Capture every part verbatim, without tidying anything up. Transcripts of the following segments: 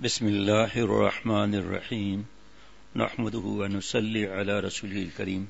بسم اللہ الرحمن الرحیم نحمدہ ونصلی علی رسولہ الکریم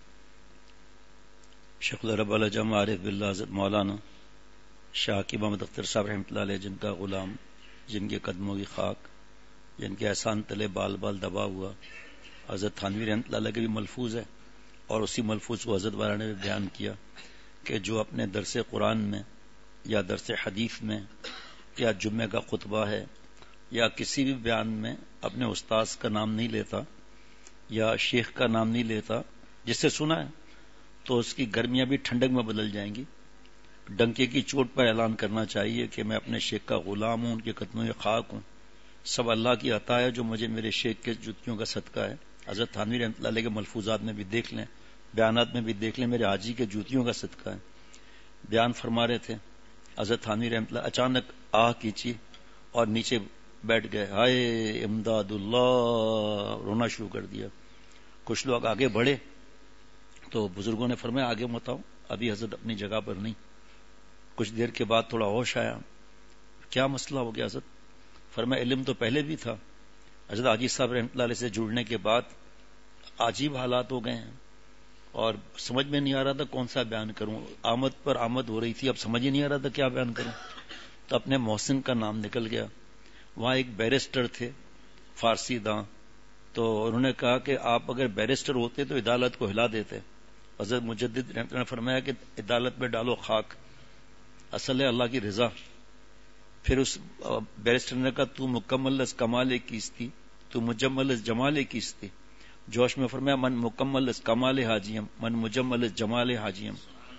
شیخ العرب العجم عارف باللہ حضرت مولانا شاہ محمد اختر صاحب رحمۃ اللہ علیہ، جن کا غلام، جن کے قدموں کی خاک، جن کے احسان تلے بال بال دبا ہوا حضرت تھانوی رحمۃ اللہ علیہ کے بھی ملفوظ ہے، اور اسی ملفوظ کو حضرت والا نے بھی بیان کیا کہ جو اپنے درس قرآن میں یا درس حدیث میں یا جمعے کا خطبہ ہے یا کسی بھی بیان میں اپنے استاذ کا نام نہیں لیتا یا شیخ کا نام نہیں لیتا، جس سے سنا ہے تو اس کی گرمیاں بھی ٹھنڈک میں بدل جائیں گی۔ ڈنکے کی چوٹ پر اعلان کرنا چاہیے کہ میں اپنے شیخ کا غلام ہوں، ان کے قدموں میں خاک ہوں، سب اللہ کی عطا ہے جو مجھے میرے شیخ کے جوتیوں کا صدقہ ہے۔ حضرت تھانوی رحمۃ اللہ علیہ کے ملفوظات میں بھی دیکھ لیں، بیانات میں بھی دیکھ لیں، میرے حاجی کے جوتیوں کا صدقہ ہے۔ بیان فرما رہے تھے حضرت تھانوی رحمۃ اللہ، اچانک آہ کیچی اور نیچے بیٹھ گئے، ہائے امداد اللہ، رونا شروع کر دیا۔ کچھ لوگ آگے بڑھے تو بزرگوں نے فرمایا آگے مت آؤ، ابھی حضرت اپنی جگہ پر نہیں۔ کچھ دیر کے بعد تھوڑا ہوش آیا، کیا مسئلہ ہو گیا حضرت؟ فرمایا علم تو پہلے بھی تھا، حضرت حاجی صاحب رحمۃ اللہ علیہ سے جڑنے کے بعد عجیب حالات ہو گئے ہیں اور سمجھ میں نہیں آ رہا تھا کون سا بیان کروں، آمد پر آمد ہو رہی تھی، اب سمجھ ہی نہیں آ رہا تھا کیا بیان کروں۔ تو اپنے محسن کا نام نکل گیا۔ وہاں ایک بیرسٹر تھے فارسی داں، تو انہوں نے کہا کہ آپ اگر بیرسٹر ہوتے تو عدالت کو ہلا دیتے۔ حضرت مجدد رحمۃ اللہ نے فرمایا کہ عدالت میں ڈالو خاک، اصل ہے اللہ کی رضا۔ پھر اس بیرسٹر نے کہا تو مکمل از کمال کیستی، تو مجمل از جمال کیستی۔ جوش میں فرمایا من مکمل از کمال حاجیم، من مجمل از جمال حاجیم۔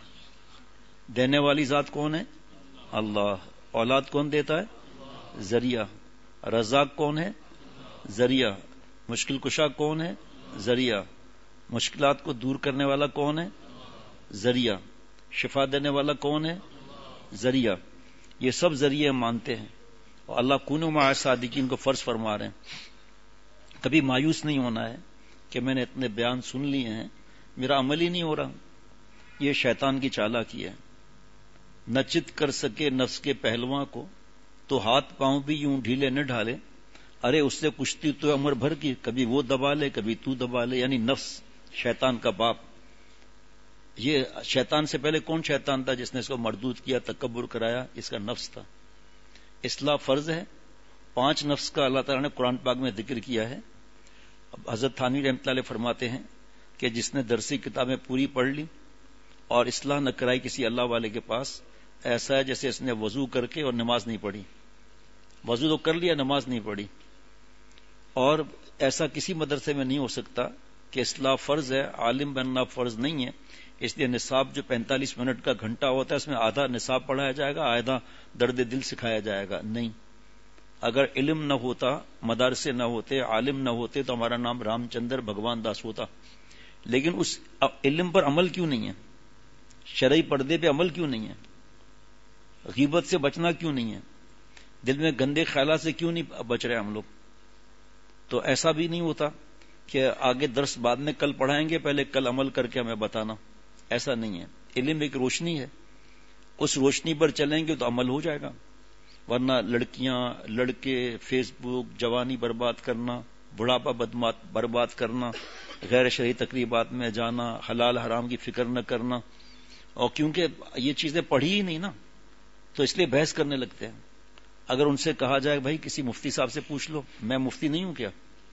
دینے والی ذات کون ہے؟ اللہ۔ اولاد کون دیتا ہے؟ ذریعہ۔ رزاق کون ہے؟ ذریعہ۔ مشکل کشا کون ہے؟ ذریعہ۔ مشکلات کو دور کرنے والا کون ہے؟ ذریعہ۔ شفا دینے والا کون ہے؟ ذریعہ۔ یہ سب ذریعے مانتے ہیں، اور اللہ کونوا مع الصادقین کو فرض فرما رہے ہیں۔ کبھی مایوس نہیں ہونا ہے کہ میں نے اتنے بیان سن لیے ہیں، میرا عمل ہی نہیں ہو رہا۔ یہ شیطان کی چالاکی ہے۔ نہ چت کر سکے نفس کے پہلواں کو، تو ہاتھ پاؤں بھی یوں ڈھیلے نہ ڈھالے، ارے اس سے کشتی تو عمر بھر کی، کبھی وہ دبا لے کبھی تو دبا لے۔ یعنی نفس، شیطان کا باپ۔ یہ شیطان سے پہلے کون شیطان تھا جس نے اس کو مردود کیا، تکبر کرایا؟ اس کا نفس تھا۔ اصلاح فرض ہے۔ پانچ نفس کا اللہ تعالیٰ نے قرآن پاک میں ذکر کیا ہے۔ اب حضرت تھانوی رحمۃ اللہ علیہ فرماتے ہیں کہ جس نے درسی کتابیں پوری پڑھ لی اور اصلاح نہ کرائی کسی اللہ والے کے پاس، ایسا ہے جیسے اس نے وضو کر کے اور نماز نہیں پڑھی۔ وضو تو کر لیا، نماز نہیں پڑھی۔ اور ایسا کسی مدرسے میں نہیں ہو سکتا کہ اصلاح فرض ہے، عالم بننا فرض نہیں ہے، اس لیے نصاب جو پینتالیس منٹ کا گھنٹہ ہوتا ہے اس میں آدھا نصاب پڑھایا جائے گا، آدھا درد دل سکھایا جائے گا۔ نہیں، اگر علم نہ ہوتا، مدارسے نہ ہوتے، عالم نہ ہوتے تو ہمارا نام رام چندر بھگوان داس ہوتا۔ لیکن اس علم پر عمل کیوں نہیں ہے؟ شرعی پردے پہ عمل کیوں نہیں ہے؟ غیبت سے بچنا کیوں نہیں ہے؟ دل میں گندے خیالات سے کیوں نہیں بچ رہے ہم لوگ؟ تو ایسا بھی نہیں ہوتا کہ آگے درس بعد میں کل پڑھائیں گے، پہلے کل عمل کر کے ہمیں بتانا، ایسا نہیں ہے۔ علم ایک روشنی ہے، اس روشنی پر چلیں گے تو عمل ہو جائے گا، ورنہ لڑکیاں لڑکے فیس بک، جوانی برباد کرنا، بڑھاپا بدمات برباد کرنا، غیر شرعی تقریبات میں جانا، حلال حرام کی فکر نہ کرنا، اور کیونکہ یہ چیزیں پڑھی ہی نہیں نا تو اس لیے بحث کرنے لگتے ہیں۔ اگر ان سے کہا جائے بھائی کسی مفتی صاحب سے پوچھ لو، میں مفتی نہیں ہوں کیا؟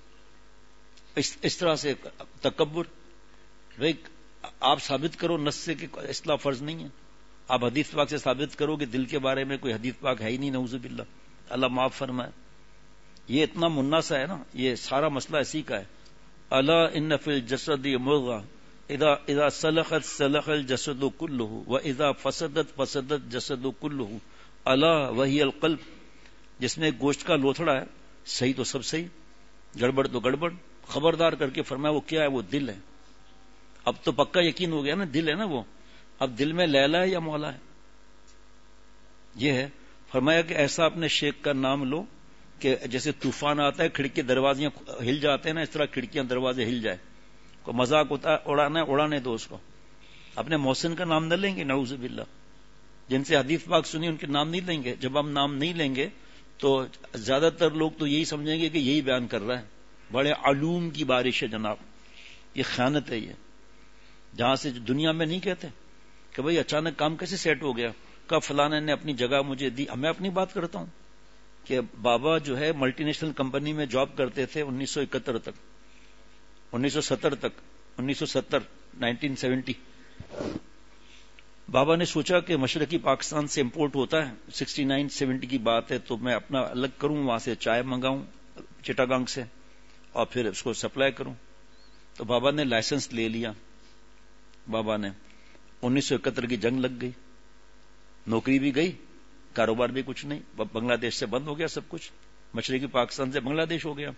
اس, اس طرح سے تکبر۔ بھائی آپ ثابت کرو نص سے کہ اصلاح فرض نہیں ہے، آپ حدیث پاک سے ثابت کرو کہ دل کے بارے میں کوئی حدیث پاک ہے ہی نہیں، نعوذ باللہ، اللہ معاف فرمائے۔ یہ اتنا منا سا ہے نا، یہ سارا مسئلہ اسی کا ہے۔ الا ان فی الجسد مضغہ اذا اذا صلحت صلح الجسد كله واذا فسدت فسد الجسد كله الا وهي القلب۔ جس میں گوشت کا لوتھڑا ہے، صحیح تو سب صحیح، گڑبڑ تو گڑبڑ۔ خبردار کر کے فرمایا وہ کیا ہے؟ وہ دل ہے۔ اب تو پکا یقین ہو گیا نا، دل ہے نا وہ۔ اب دل میں لیلا ہے یا مولا ہے؟ یہ ہے۔ فرمایا کہ ایسا اپنے شیخ کا نام لو کہ جیسے طوفان آتا ہے کھڑکی دروازیاں ہل جاتے ہیں نا، اس طرح کھڑکیاں دروازے ہل جائے۔ کو مذاق اڑانا ہے اڑانے دو اس کو۔ اپنے محسن کا نام نہ لیں گے، نعوذ باللہ۔ جن سے حدیث پاک سنی ان کے نام نہیں لیں گے۔ جب ہم نام نہیں لیں گے تو زیادہ تر لوگ تو یہی سمجھیں گے کہ یہی بیان کر رہا ہے، بڑے علوم کی بارش ہے جناب. یہ خیانت ہے. یہ جہاں سے دنیا میں نہیں کہتے کہ بھئی اچانک کام کیسے سیٹ ہو گیا، کب فلانے نے اپنی جگہ مجھے دی. میں اپنی بات کرتا ہوں کہ بابا جو ہے ملٹی نیشنل کمپنی میں جاب کرتے تھے انیس سو اکہتر تک، انیس سو ستر تک، انیس سو ستر نائنٹین سیونٹی. بابا نے سوچا کہ مشرقی پاکستان سے امپورٹ ہوتا ہے، سکسٹی نائن سیونٹی کی بات ہے، تو میں اپنا الگ کروں، وہاں سے چائے منگاؤں چٹاگانگ سے اور پھر اس کو سپلائی کروں. تو بابا نے لائسنس لے لیا. بابا نے انیس سو اکہتر کی جنگ لگ گئی، نوکری بھی گئی، کاروبار بھی کچھ نہیں، بنگلہ دیش سے بند ہو گیا سب کچھ، مشرقی پاکستان سے بنگلہ دیش ہو گیا.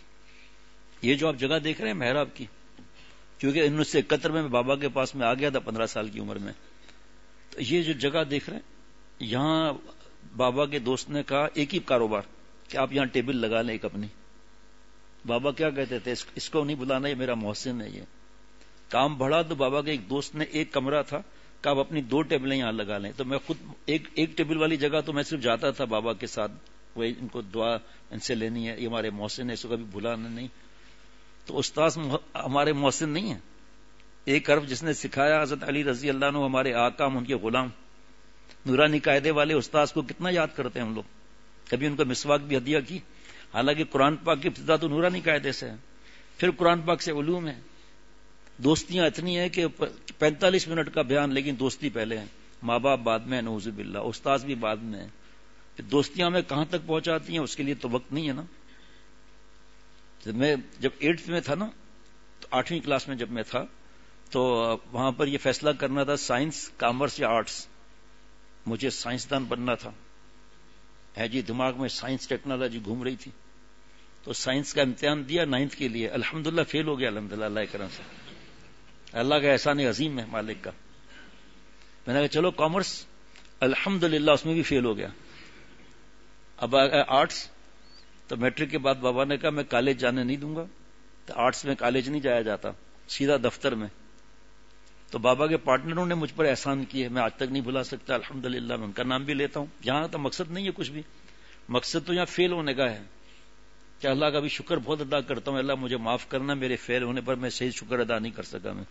یہ جو آپ جگہ دیکھ رہے ہیں محراب کی، کیونکہ انیس سو اکہتر میں بابا کے پاس میں آ گیا تھا پندرہ سال کی عمر میں. تو یہ جو جگہ دیکھ رہے ہیں، یہاں بابا کے دوست نے کہا ایک ہی کاروبار کہ آپ یہاں ٹیبل لگا لیں ایک اپنی. بابا کیا کہتے تھے، اس کو نہیں بلانا، یہ میرا محسن ہے. یہ کام بڑھا تو بابا کے ایک دوست نے ایک کمرہ تھا کہ آپ اپنی دو ٹیبلیں یہاں لگا لیں. تو میں خود ایک ایک ٹیبل والی جگہ تو میں صرف جاتا تھا بابا کے ساتھ، وہ ان کو دعا ان سے لینی ہے، یہ ہمارے محسن ہے، اس کو کبھی بلانا نہیں. تو استاذ ہمارے محسن نہیں ہیں. ایک حرف جس نے سکھایا حضرت علی رضی اللہ عنہ، ہمارے آقا، ہم ان کے غلام. نورانی قاعدے والے استاذ کو کتنا یاد کرتے ہیں ہم لوگ. کبھی ان کو مسواک بھی ہدیہ کی، حالانکہ قرآن پاک کی ابتدا تو نورانی قاعدے سے ہے، پھر قرآن پاک سے علوم ہے. دوستیاں اتنی ہیں کہ پینتالیس منٹ کا بیان، لیکن دوستی پہلے ہے، ماں باپ بعد میں، نعوذ باللہ استاذ بھی بعد میں ہے. دوستیاں میں کہاں تک پہنچاتی ہیں اس کے لیے تو وقت نہیں ہے نا. میں جب ایٹتھ میں تھا نا، تو آٹھویں کلاس میں جب میں تھا تو وہاں پر یہ فیصلہ کرنا تھا سائنس، کامرس یا آرٹس. مجھے سائنسدان بننا تھا ہے جی، دماغ میں سائنس ٹیکنالوجی گھوم رہی تھی. تو سائنس کا امتحان دیا نائنتھ کے لیے، الحمدللہ فیل ہو گیا، الحمدللہ اللہ کرم سے. اللہ کا احسان عظیم ہے مالک کا. میں نے کہا چلو کامرس، الحمدللہ اس میں بھی فیل ہو گیا. اب آرٹس، تو میٹرک کے بعد بابا نے کہا میں کالج جانے نہیں دوں گا. تو آرٹس میں کالج نہیں جایا جاتا، سیدھا دفتر میں. تو بابا کے پارٹنروں نے مجھ پر احسان کیے، میں آج تک نہیں بھلا سکتا الحمدللہ. میں ان کا نام بھی لیتا ہوں. یہاں تو مقصد نہیں ہے کچھ بھی، مقصد تو یہاں فیل ہونے کا ہے کہ اللہ کا بھی شکر بہت ادا کرتا ہوں، اللہ مجھے معاف کرنا، میرے فیل ہونے پر میں صحیح شکر ادا نہیں کر سکا. میں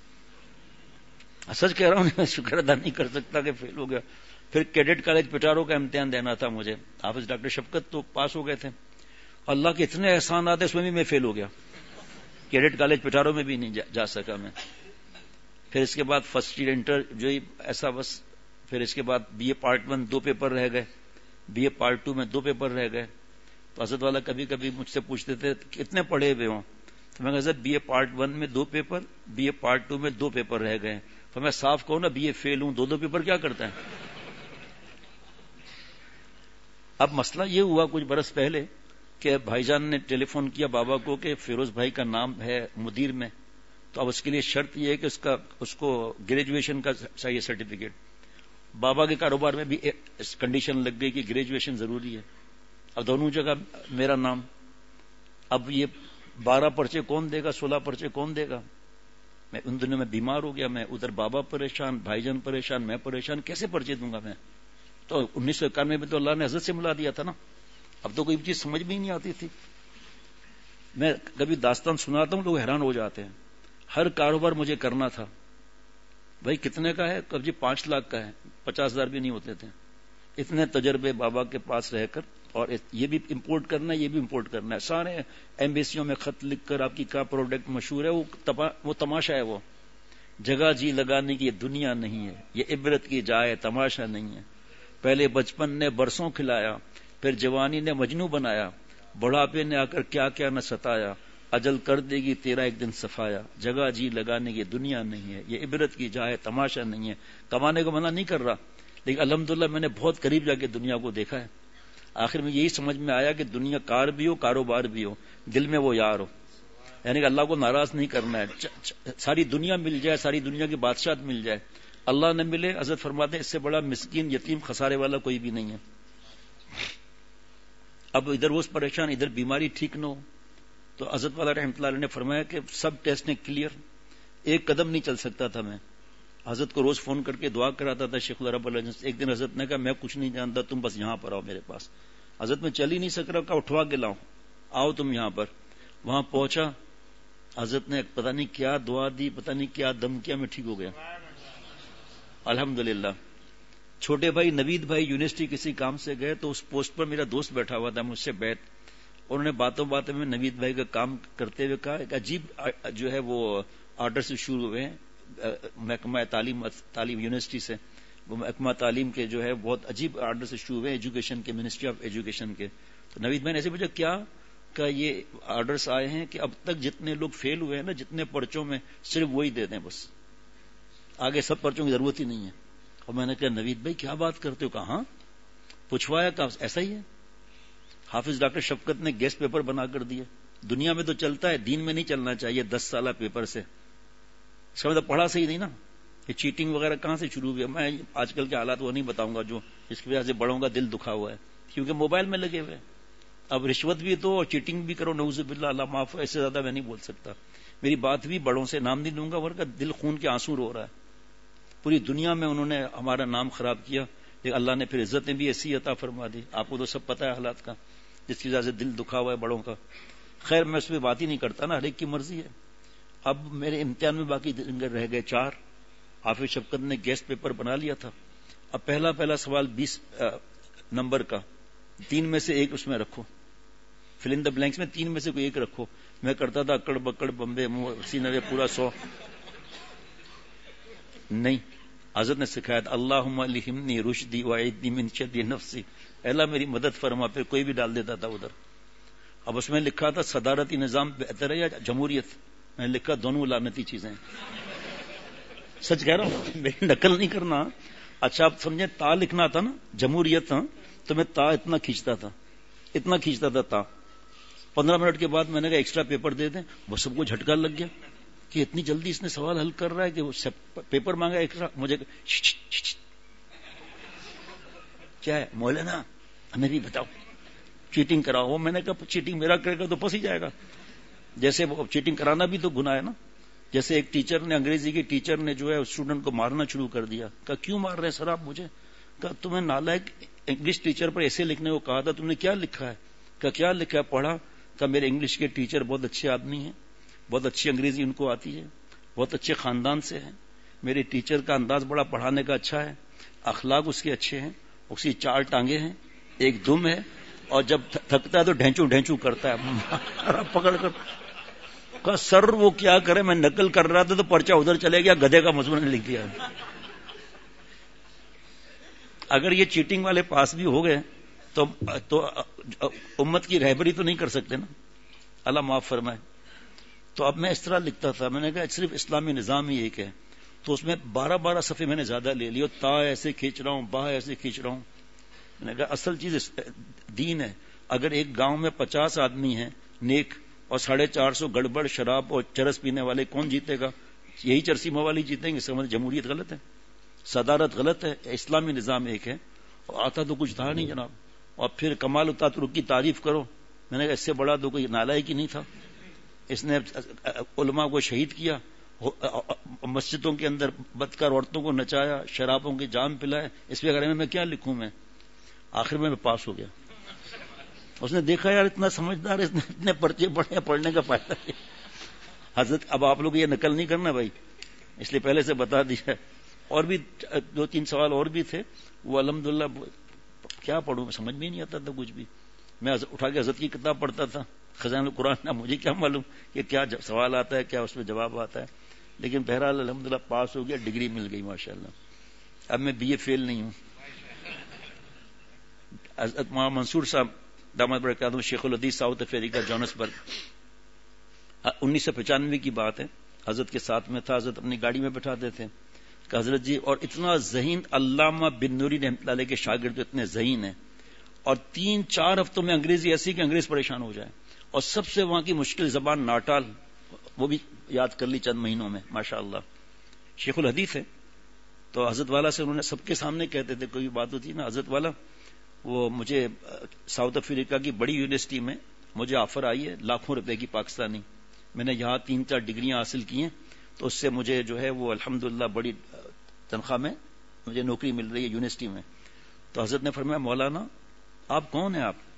سچ کہہ رہا ہوں، میں شکر ادا نہیں کر سکتا کہ فیل ہو گیا. پھر کیڈٹ کالج پٹارو کا امتحان دینا تھا مجھے، حافظ ڈاکٹر شفقت تو پاس ہو گئے تھے. اللہ کے اتنے احسانات ہیں، اس میں بھی میں فیل ہو گیا. کیڈٹ کالج پٹارو میں بھی نہیں جا, جا سکا میں. پھر اس کے بعد فرسٹ ایئر انٹر جو ہی ایسا بس. پھر اس کے بعد بی اے پارٹ ون دو پیپر رہ گئے، بی اے پارٹ ٹو میں دو پیپر رہ گئے. تو حضرت والا کبھی کبھی مجھ سے پوچھتے تھے کتنے پڑھے ہوئے ہوں، تو میں کہا بی اے پارٹ ون میں دو paper, B A part two میں دو پیپر رہ گئے. تو میں صاف کہوں نا، بی اے فیل ہوں، دو دو پیپر کیا کرتا ہے. اب مسئلہ یہ ہوا کچھ برس پہلے کہ بھائی جان نے ٹیلی فون کیا بابا کو کہ فیروز بھائی کا نام ہے مدیر میں، تو اب اس کے لیے شرط یہ ہے کہ اس کا اس کو گریجویشن کا چاہیے سرٹیفکیٹ. بابا کے کاروبار میں بھی کنڈیشن لگ گئی کہ گریجویشن ضروری ہے. اب دونوں جگہ میرا نام. اب یہ بارہ پرچے کون دے گا، سولہ پرچے کون دے گا. میں ان دنوں میں بیمار ہو گیا، میں ادھر بابا پریشان، بھائی جان پریشان، میں پریشان، کیسے پرچے دوں گا میں. تو انیس سو اکانوے میں تو اللہ نے حضرت سے ملا دیا تھا نا. اب تو کوئی چیز سمجھ بھی نہیں آتی تھی. میں کبھی داستان سناتا ہوں لوگ حیران ہو جاتے ہیں. ہر کاروبار مجھے کرنا تھا. بھائی کتنے کا ہے، کب جی پانچ لاکھ کا ہے، پچاس ہزار بھی نہیں ہوتے تھے. اتنے تجربے بابا کے پاس رہ کر، اور یہ بھی امپورٹ کرنا ہے، یہ بھی امپورٹ کرنا ہے. سارے ایمبیسیوں میں خط لکھ کر آپ کی کیا پروڈکٹ مشہور ہے، وہ تپا وہ تماشا ہے. وہ جگہ جی لگانے کی یہ دنیا نہیں ہے، یہ عبرت کی جائے تماشا نہیں ہے. پہلے بچپن نے برسوں کھلایا، پھر جوانی نے مجنوں بنایا، بڑھاپے نے آ کر کیا کیا نہ ستایا. اجل کر دے گی تیرا ایک دن صفایا. جگہ جی لگانے کی دنیا نہیں ہے، یہ عبرت کی جائے تماشا نہیں ہے. کمانے کو منع نہیں کر رہا، لیکن الحمدللہ میں نے بہت قریب جا کے دنیا کو دیکھا ہے. آخر میں یہی سمجھ میں آیا کہ دنیا کار بھی ہو، کاروبار بھی ہو، دل میں وہ یار ہو. یعنی کہ اللہ کو ناراض نہیں کرنا ہے. ساری دنیا مل جائے، ساری دنیا کی بادشاہت مل جائے، اللہ نہ ملے، حضرت فرماتے ہیں اس سے بڑا مسکین یتیم خسارے والا کوئی بھی نہیں ہے. اب ادھر وہ پریشان، ادھر بیماری ٹھیک نہ ہو. تو حضرت والا رحمۃ اللہ علیہ نے فرمایا کہ سب ٹیسٹ نے کلیئر، ایک قدم نہیں چل سکتا تھا میں. حضرت کو روز فون کر کے دعا کراتا تھا شیخ اللہ رب اللہ. ایک دن حضرت نے کہا میں کچھ نہیں جانتا، تم بس یہاں پر آؤ میرے پاس. حضرت میں چل ہی نہیں سک رہا، کہا اٹھوا کے لاؤں، آؤ تم یہاں پر. وہاں پہنچا، حضرت نے پتہ نہیں کیا دعا دی، پتہ نہیں کیا دم کیا، میں ٹھیک ہو گیا الحمدللہ. چھوٹے بھائی نوید بھائی یونیورسٹی کسی کام سے گئے تو اس پوسٹ پر میرا دوست بیٹھا ہوا تھا مجھ سے بیٹھ، انہوں نے باتوں باتوں میں نوید بھائی کا کام کرتے ہوئے کہا ایک عجیب جو ہے وہ آرڈر سے شروع ہوئے ہیں محکمہ تعلیم تعلیم یونیورسٹی سے، وہ محکمہ تعلیم کے جو ہے بہت عجیب آرڈر سے شروع ہوئے ایجوکیشن کے، منسٹری آف ایجوکیشن کے. تو نوید بھائی نے ایسے پوچھا کیا، کہ یہ آرڈرس آئے ہیں کہ اب تک جتنے لوگ فیل ہوئے ہیں نا جتنے پرچوں میں صرف وہی دے دیں، بس آگے سب پرچوں کی ضرورت ہی نہیں ہے. اور میں نے کہا نوید بھائی کیا بات کرتے ہو، کہاں پوچھوایا، کہا ایسا ہی ہے. حافظ ڈاکٹر شفقت نے گیسٹ پیپر بنا کر دیے. دنیا میں تو چلتا ہے، دین میں نہیں چلنا چاہیے دس سالہ پیپر سے. اس کا مطلب پڑھا صحیح نہیں نا. یہ چیٹنگ وغیرہ کہاں سے شروع ہوئی؟ میں آج کل کے حالات وہ نہیں بتاؤں گا جو جس کی وجہ سے بڑوں کا دل دکھا ہوا ہے، کیونکہ موبائل میں لگے ہوئے. اب رشوت بھی دو اور چیٹنگ بھی کرو، نعوذ باللہ، اللہ معاف. ایسے زیادہ میں نہیں بول سکتا. میری بات بھی بڑوں سے نام نہیں دوں گا ورنہ دل خون کے آنسو رو رہا ہے. پوری دنیا میں انہوں نے ہمارا نام خراب کیا، لیکن اللہ نے پھر عزتیں بھی ایسی عطا فرما دی. آپ کو تو سب پتہ ہے حالات کا، جس کی وجہ سے دل دکھا ہوا ہے بڑوں کا. خیر میں اس پہ بات ہی نہیں کرتا نا، ہر ایک کی مرضی ہے. اب میرے امتحان میں باقی دن رہ گئے چار. حافظ شفقت نے گیسٹ پیپر بنا لیا تھا. اب پہلا پہلا سوال بیس نمبر کا، تین میں سے ایک اس میں رکھو، فل ان دا بلینکس میں تین میں سے کوئی ایک رکھو. میں کرتا تھا اکڑ بکڑ بمبے منہ سینہ پورا سو. نہیں، حضرت نے سکھایا تھا اللہم الہمنی رشدی وعیدنی من شر نفسی، اللہ میری مدد فرما. پھر کوئی بھی ڈال دیتا تھا ادھر. اب اس میں لکھا تھا صدارتی نظام بہتر ہے یا جمہوریت، میں نے لکھا دونوں لعنتی چیزیں. سچ کہہ رہا ہوں، میری نقل نہیں کرنا. اچھا آپ سمجھیں تا لکھنا تھا نا جمہوریت، ہاں تو میں تا اتنا کھینچتا تھا اتنا کھینچتا تھا تا. پندرہ منٹ کے بعد میں نے کہا ایکسٹرا پیپر دے دیں. وہ سب کو جھٹکا لگ گیا کہ اتنی جلدی اس نے سوال حل کر رہا ہے کہ وہ پیپر مانگا ایکسٹرا. مجھے کیا ہے مولانا ہمیں بھی بتاؤ چیٹنگ کراؤ. وہ میں نے کہا چیٹنگ میرا کرے گا تو پھنس ہی جائے گا. جیسے وہ چیٹنگ کرانا بھی تو گناہ ہے نا. جیسے ایک ٹیچر نے، انگریزی کی ٹیچر نے جو ہے اسٹوڈنٹ کو مارنا شروع کر دیا. کہا کیوں مار رہے ہیں سر آپ مجھے؟ کہا تمہیں نالائق انگلش ٹیچر پر ایسے لکھنے کو کہا تھا، تم نے کیا لکھا ہے؟ کہا کیا لکھا ہے؟ پڑھا. کہا میرے انگلش کے ٹیچر بہت اچھے آدمی ہیں، بہت اچھی انگریزی ان کو آتی ہے، بہت اچھے خاندان سے ہیں. میرے ٹیچر کا انداز بڑا پڑھانے کا اچھا ہے، اخلاق اس کے اچھے ہیں، اس کی چار ٹانگیں ہیں، ایک دم ہے، اور جب تھکتا ہے تو ڈھینچو ڈھینچو کرتا ہے پکڑ کر. کہا سر وہ کیا کرے، میں نقل کر رہا تھا تو پرچہ ادھر چلے گیا، گدھے کا مضمون نے لکھ دیا. اگر یہ چیٹنگ والے پاس بھی ہو گئے تو تو امت کی رہبری تو نہیں کر سکتے نا، اللہ معاف فرمائے. تو اب میں اس طرح لکھتا تھا. میں نے کہا صرف اسلامی نظام ہی ایک ہے، تو اس میں بارہ بارہ صفحے میں نے زیادہ لے لی. تا ایسے کھینچ رہا ہوں، با ایسے کھینچ رہا ہوں. میں نے کہا اصل چیز دین ہے. اگر ایک گاؤں میں پچاس آدمی ہیں نیک اور ساڑھے چار سو گڑبڑ شراب اور چرس پینے والے، کون جیتے گا؟ یہی چرسی موالی جیتیں گے. اس کا مطلب جمہوریت غلط ہے، صدارت غلط ہے. اسلامی نظام ایک ہے. اور آتا تو کچھ تھا نہیں جناب. اور پھر کمال التاترک کی تعریف کرو. میں نے کہا اس سے بڑا تو کوئی نالائق ہی نہیں تھا. اس نے علماء کو شہید کیا، مسجدوں کے اندر بدکار عورتوں کو نچایا، شرابوں کے جام پلائے. اس کے بارے میں میں کیا لکھوں؟ میں آخر میں میں پاس ہو گیا. اس نے دیکھا یار اتنا سمجھدار، اس نے اتنے پرچے پڑھے، پڑھنے کا فائدہ کیا. حضرت اب آپ لوگ یہ نقل نہیں کرنا بھائی، اس لیے پہلے سے بتا دیا. اور بھی دو تین سوال اور بھی تھے، وہ الحمدللہ کیا پڑھوں، سمجھ میں نہیں آتا تھا کچھ بھی. میں اٹھا کے حضرت کی کتاب پڑھتا تھا خزانہ القرآن. مجھے کیا معلوم کہ کیا سوال آتا ہے، کیا اس میں جواب آتا ہے. لیکن بہرحال الحمدللہ پاس ہو گیا، ڈگری مل گئی ماشاءاللہ. اب میں بی اے فیل نہیں ہوں. حضرت مولانا منصور صاحب دامت برکاتہ شیخ الحدیث ساؤتھ افریقہ جونسبرگ، انیس سو پچانوے کی بات ہے. حضرت کے ساتھ میں تھا. حضرت اپنی گاڑی میں بٹھاتے تھے کہ حضرت جی، اور اتنا ذہین علامہ بن نوری رحمۃ اللہ علیہ کے شاگرد اتنے ذہین ہیں، اور تین چار ہفتوں میں انگریزی ایسی کہ انگریز پریشان ہو جائے. اور سب سے وہاں کی مشکل زبان ناٹال، وہ بھی یاد کر لی چند مہینوں میں ماشاءاللہ. شیخ الحدیث ہے. تو حضرت والا سے انہوں نے سب کے سامنے کہتے تھے، کوئی بات ہوتی نا، حضرت والا وہ مجھے ساؤتھ افریقہ کی بڑی یونیورسٹی میں مجھے آفر آئی ہے لاکھوں روپے کی پاکستانی. میں نے یہاں تین چار ڈگریاں حاصل کی ہیں، تو اس سے مجھے جو ہے وہ الحمدللہ بڑی تنخواہ میں مجھے نوکری مل رہی ہے یونیورسٹی میں. تو حضرت نے فرمایا مولانا آپ کون ہیں؟ آپ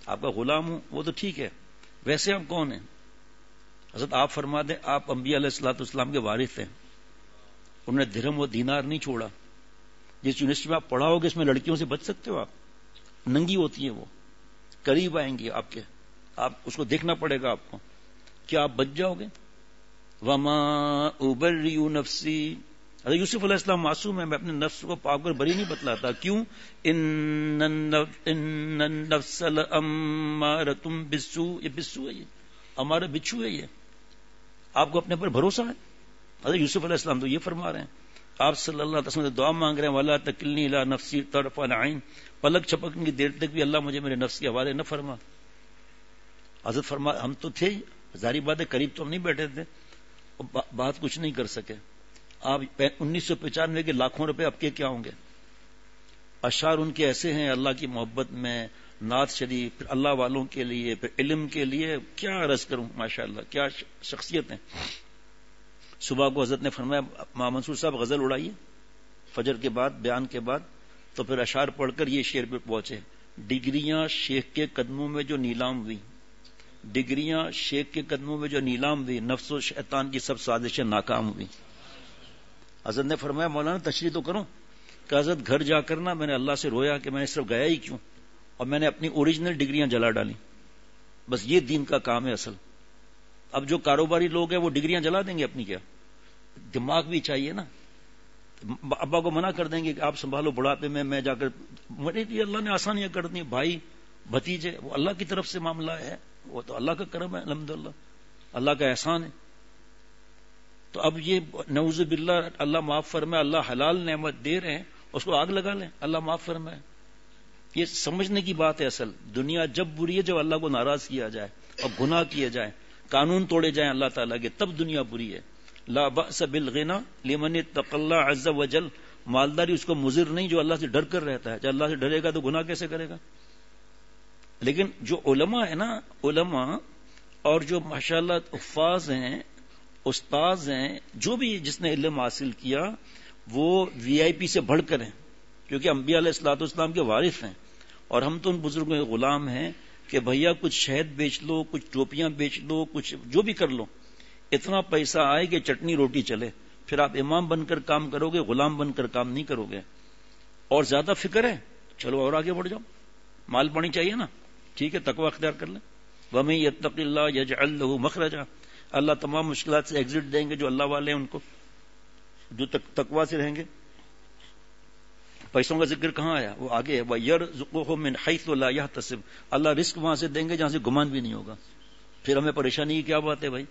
آپ کا غلام ہوں وہ تو ٹھیک ہے، ویسے آپ کون ہیں؟ حضرت آپ فرما دیں آپ انبیاء علیہ الصلوۃ والسلام کے وارث ہیں، انہوں نے درہم و دینار نہیں چھوڑا. جس یونیورسٹی میں آپ پڑھاؤ گے اس میں لڑکیوں سے بچ سکتے ہو؟ آپ ننگی ہوتی ہیں، وہ قریب آئیں گی آپ کے، آپ اس کو دیکھنا پڑے گا آپ کو. کیا آپ بچ جاؤ گے؟ وما ابرئ نفسی، حضرت یوسف علیہ السلام معصوم ہے، میں اپنے نفس کو پاک کر بری نہیں بتلاتا. کیوں؟ ان النفس لامارۃ بالسوء، یہ بالسوء ہے، یہ ہمارا بچھو ہے. یہ آپ کو اپنے پر بھروسہ ہے؟ حضرت یوسف علیہ السلام تو یہ فرما رہے ہیں، آپ صلی اللہ علیہ وسلم سے دعا مانگ رہے ہیں ولا تکلنی الی نفسی طرف العین، پلک چھپکنے کی دیر تک بھی اللہ مجھے میرے نفس کے حوالے نہ فرما. حضرت فرما ہم تو تھے، ظاہری بات ہے قریب تو ہم نہیں بیٹھے تھے، بات کچھ نہیں کر سکے. آپ انیس سو پچانوے کے لاکھوں روپے اب کے کیا ہوں گے؟ اشعار ان کے ایسے ہیں اللہ کی محبت میں، نعت شریف، پھر اللہ والوں کے لیے، پھر علم کے لیے، کیا عرض کروں، ماشاءاللہ کیا شخصیت ہیں. صبح کو حضرت نے فرمایا ماں منصور صاحب غزل اڑائیے فجر کے بعد بیان کے بعد، تو پھر اشعار پڑھ کر یہ شعر پہ پہنچے، ڈگریاں شیخ کے قدموں میں جو نیلام ہوئی، ڈگریاں شیخ کے قدموں میں جو نیلام ہوئی، نفس و شیطان کی سب سازشیں ناکام ہوئی. حضرت نے فرمایا مولانا تشریح تو کرو، کہ حضرت گھر جا کر نا میں نے اللہ سے رویا کہ میں نے صرف گیا ہی کیوں، اور میں نے اپنی اوریجنل ڈگریاں جلا ڈالی. بس یہ دین کا کام ہے اصل. اب جو کاروباری لوگ ہیں وہ ڈگریاں جلا دیں گے اپنی، کیا دماغ بھی چاہیے نا. ابا کو منع کر دیں گے کہ آپ سنبھالو بڑھاپے میں میں جا کر، میرے لیے اللہ نے آسانیاں کر دی، بھائی بھتیجے، وہ اللہ کی طرف سے معاملہ ہے، وہ تو اللہ کا کرم ہے، الحمدللہ اللہ کا احسان ہے. تو اب یہ نعوذ باللہ اللہ معاف فرمائے، اللہ حلال نعمت دے رہے ہیں اس کو آگ لگا لیں، اللہ معاف فرمائے. یہ سمجھنے کی بات ہے اصل. دنیا جب بری ہے جب اللہ کو ناراض کیا جائے اور گناہ کیے جائیں، قانون توڑے جائیں اللہ تعالیٰ کے، تب دنیا بری ہے. لا بأس بالغنى لمن اتقى الله عز وجل، مالداری اس کو مضر نہیں جو اللہ سے ڈر کر رہتا ہے. جب اللہ سے ڈرے گا تو گناہ کیسے کرے گا؟ لیکن جو علماء ہے نا، علماء اور جو ماشاءاللہ حفاظ ہیں، استاذ ہیں، جو بھی جس نے علم حاصل کیا وہ وی آئی پی سے بڑھ کر ہیں، کیونکہ انبیاء علیہ الصلوۃ والسلام کے وارث ہیں. اور ہم تو ان بزرگوں کے غلام ہیں کہ بھیا کچھ شہد بیچ لو، کچھ ٹوپیاں بیچ لو، کچھ جو بھی کر لو، اتنا پیسہ آئے کہ چٹنی روٹی چلے. پھر آپ امام بن کر کام کرو گے، غلام بن کر کام نہیں کرو گے. اور زیادہ فکر ہے، چلو اور آگے بڑھ جاؤ، مال پانی چاہیے نا، ٹھیک ہے تقوی اختیار کر لیں. وَمَن يَتَّقِ اللَّهَ يَجْعَل لَّهُ مَخْرَجًا، اللہ تمام مشکلات سے ایگزٹ دیں گے. جو اللہ والے ہیں ان کو، جو تقوی سے رہیں گے. پیسوں کا ذکر کہاں آیا؟ وہ آگے ہے، وَيَرْزُقُهُ مِنْ حَيْثُ لَا يَحْتَسِبُ، اللہ رزق وہاں سے دیں گے جہاں سے گمان بھی نہیں ہوگا. پھر ہمیں پریشانی کی کیا بات ہے بھائی؟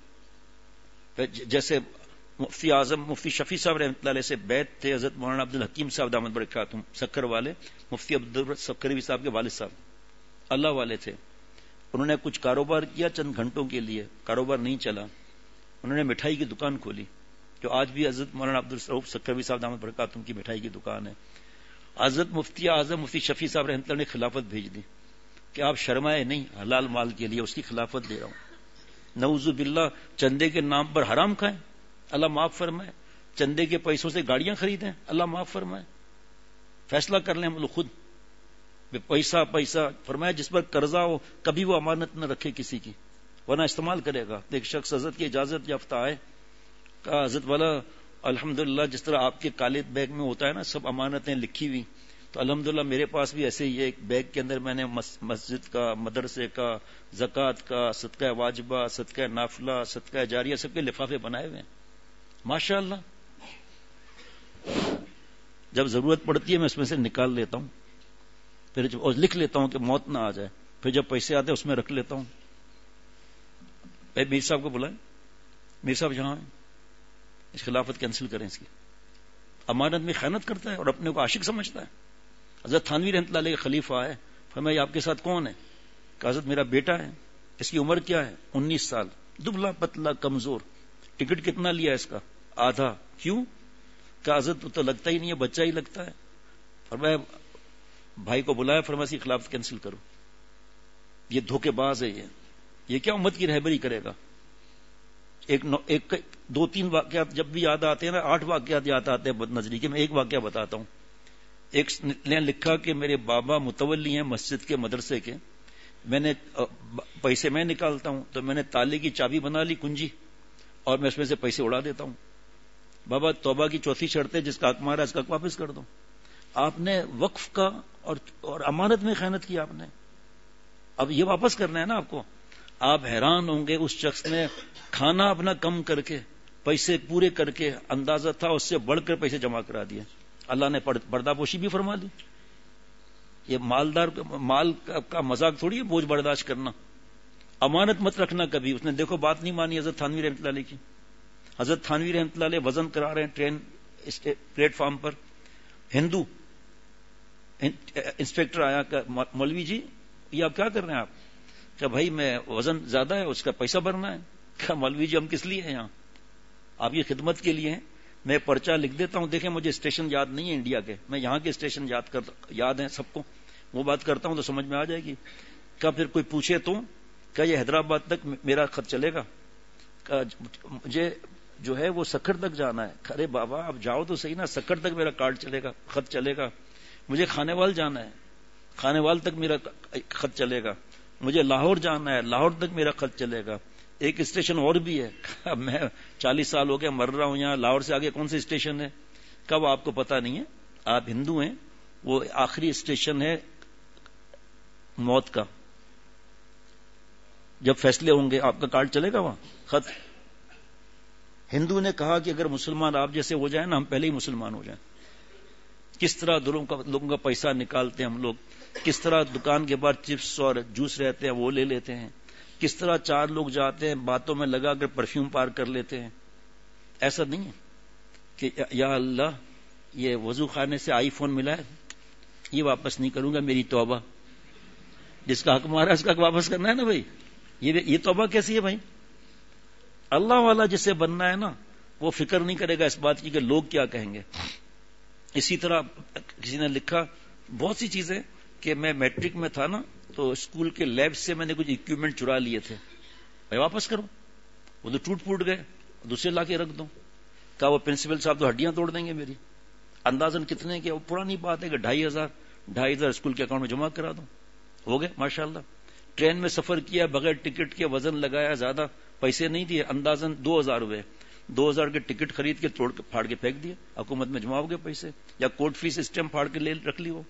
جیسے مفتی اعظم مفتی شفیع صاحب رحمۃ اللہ علیہ سے بیعت تھے حضرت مولانا عبد الحکیم صاحب دامت برکاتہم سکر والے، مفتی عبد سکروی صاحب کے والد صاحب، اللہ والے تھے. انہوں نے کچھ کاروبار کیا چند گھنٹوں کے لیے، کاروبار نہیں چلا. انہوں نے مٹھائی کی دکان کھولی، جو آج بھی حضرت مولانا عبد الرؤف سکروی صاحب دامت برکاتہم کی مٹھائی کی دکان ہے. حضرت مفتی اعظم مفتی شفیع صاحب رحمۃ اللہ نے خلافت بھیج دی کہ آپ شرمائے نہیں، حلال مال کے لیے اس کی خلافت دے رہا ہوں. نعوذ باللہ چندے کے نام پر حرام کھائیں، اللہ معاف فرمائے. چندے کے پیسوں سے گاڑیاں خریدیں، اللہ معاف فرمائے. فیصلہ کر لیں ہم لوگ خود، پیسہ پیسہ فرمایا جس پر قرضہ ہو کبھی وہ امانت نہ رکھے کسی کی، ورنہ استعمال کرے گا. ایک شخص حضرت کی اجازت یافتہ آئے، کہا حضرت والا الحمدللہ جس طرح آپ کے کالے بیگ میں ہوتا ہے نا سب امانتیں لکھی ہوئی، تو الحمدللہ میرے پاس بھی ایسے ہی ہے. ایک بیگ کے اندر میں نے مسجد کا، مدرسے کا، زکوٰۃ کا، صدقہ واجبہ، صدقہ نافلہ، صدقہ جاریہ، سب کے لفافے بنائے ہوئے ہیں ماشاءاللہ. جب ضرورت پڑتی ہے میں اس میں سے نکال لیتا ہوں، پھر جب اور لکھ لیتا ہوں کہ موت نہ آ جائے. پھر جب پیسے آتے ہیں اس میں رکھ لیتا ہوں. اے میر صاحب کو بلائیں، میر صاحب یہاں ہیں، اس خلافت کینسل کریں. اس کی امانت میں خیانت کرتا ہے اور اپنے کو عاشق سمجھتا ہے. حضرت تھانوی رحمۃ اللہ علیہ کے خلیفہ آئے، فرمایا یہ آپ کے ساتھ کون ہے؟ کہ حضرت میرا بیٹا ہے. اس کی عمر کیا ہے؟ انیس سال، دبلا پتلا کمزور. ٹکٹ کتنا لیا اس کا؟ آدھا. کیوں؟ کہ حضرت تو لگتا ہی نہیں ہے، بچہ ہی لگتا ہے. فرمایا بھائی کو بلایا، فرمایا اس کی خلافت کینسل کرو، یہ دھوکے باز ہے. یہ یہ کیا امت کی رہبری کرے گا؟ ایک, نو ایک دو تین واقعات جب بھی یاد آتے ہیں نا، آٹھ واقعات یاد آتے ہیں بد نظری کے. میں ایک واقعہ بتاتا ہوں. ایک نے لکھا کہ میرے بابا متولی ہیں مسجد کے، مدرسے کے. میں نے پیسے میں نکالتا ہوں تو میں نے تالے کی چابی بنا لی کنجی اور میں اس میں سے پیسے اڑا دیتا ہوں. بابا توبہ کی چوتھی شرط ہے جس کا حق مارا اس کا حق واپس کر دو. آپ نے وقف کا اور اور امانت میں خیانت کی آپ نے, اب یہ واپس کرنا ہے نا آپ کو. آپ حیران ہوں گے اس شخص نے کھانا اپنا کم کر کے پیسے پورے کر کے اندازہ تھا اس سے بڑھ کر پیسے جمع کرا دیے. اللہ نے پردہ پوشی بھی فرما دی. یہ مالدار مال کا مذاق تھوڑی ہے بوجھ برداشت کرنا. امانت مت رکھنا کبھی. اس نے دیکھو بات نہیں مانی حضرت تھانوی رحمۃ اللہ علیہ کی. حضرت تھانوی رحمۃ اللہ علیہ وزن کرا رہے ہیں ٹرین پلیٹ فارم پر. ہندو انسپیکٹر آیا کہ مولوی جی یہ آپ کیا کر رہے ہیں آپ؟ کہ بھائی میں وزن زیادہ ہے اس کا پیسہ بھرنا ہے. کہ مولوی جی ہم کس لیے ہیں یہاں؟ آپ یہ خدمت کے لیے ہیں. میں پرچہ لکھ دیتا ہوں, دیکھیں مجھے اسٹیشن یاد نہیں ہے انڈیا کے, میں یہاں کے اسٹیشن یاد کر یاد ہیں سب کو, وہ بات کرتا ہوں تو سمجھ میں آ جائے گی. کیا پھر کوئی پوچھے تو کیا یہ حیدرآباد تک میرا خط چلے گا؟ مجھے جو ہے وہ سکھر تک جانا ہے. ارے بابا آپ جاؤ تو صحیح نا, سکھر تک میرا کارڈ چلے گا, خط چلے گا. مجھے کھانے وال جانا ہے, کھانے وال تک میرا خط چلے گا. مجھے لاہور جانا ہے, لاہور تک میرا خط چلے گا. ایک اسٹیشن اور بھی ہے, میں چالیس سال ہو گیا مر رہا ہوں یہاں, لاہور سے آگے کون سی اسٹیشن ہے کب آپ کو پتا نہیں ہے. آپ ہندو ہیں, وہ آخری اسٹیشن ہے موت کا. جب فیصلے ہوں گے آپ کا کارڈ چلے گا وہاں خط. ہندو نے کہا کہ اگر مسلمان آپ جیسے ہو جائیں نا ہم پہلے ہی مسلمان ہو جائیں. کس طرح لوگوں کا لوگوں کا پیسہ نکالتے ہیں ہم لوگ, کس طرح دکان کے باہر چپس اور جوس رہتے ہیں وہ لے لیتے ہیں, کس طرح چار لوگ جاتے ہیں باتوں میں لگا کر پرفیوم پار کر لیتے ہیں. ایسا نہیں ہے کہ یا اللہ یہ وضو خانے سے آئی فون ملا ہے یہ واپس نہیں کروں گا, میری توبہ. جس کا حق مارا اس کا حق واپس کرنا ہے نا بھائی. یہ یہ توبہ کیسی ہے بھائی؟ اللہ والا جسے بننا ہے نا وہ فکر نہیں کرے گا اس بات کی کہ لوگ کیا کہیں گے. اسی طرح کسی نے لکھا بہت سی چیزیں کہ میں میٹرک میں تھا نا تو اسکول کے لیب سے میں نے کچھ اکوپمنٹ چرا لیے تھے, میں واپس کروں, وہ تو ٹوٹ پھوٹ گئے, دوسرے لا کے رکھ دوں. کہا وہ پرنسپل صاحب تو ہڈیاں توڑ دیں گے میری. اندازن کتنے کے, وہ پرانی بات ہے کہ ڈھائی ہزار ڈھائی ہزار اسکول کے اکاؤنٹ میں جمع کرا دوں, ہو گئے ماشاء اللہ. ٹرین میں سفر کیا بغیر ٹکٹ کے, وزن لگایا, زیادہ پیسے نہیں دیے, اندازن دو ہزار ہوئے, دو ہزار کے ٹکٹ خرید کے توڑ کے پھاڑ کے پھینک دیے, حکومت میں جمع ہو گئے پیسے. یا کورٹ فی سسٹم پھاڑ کے لے رکھ لی. وہ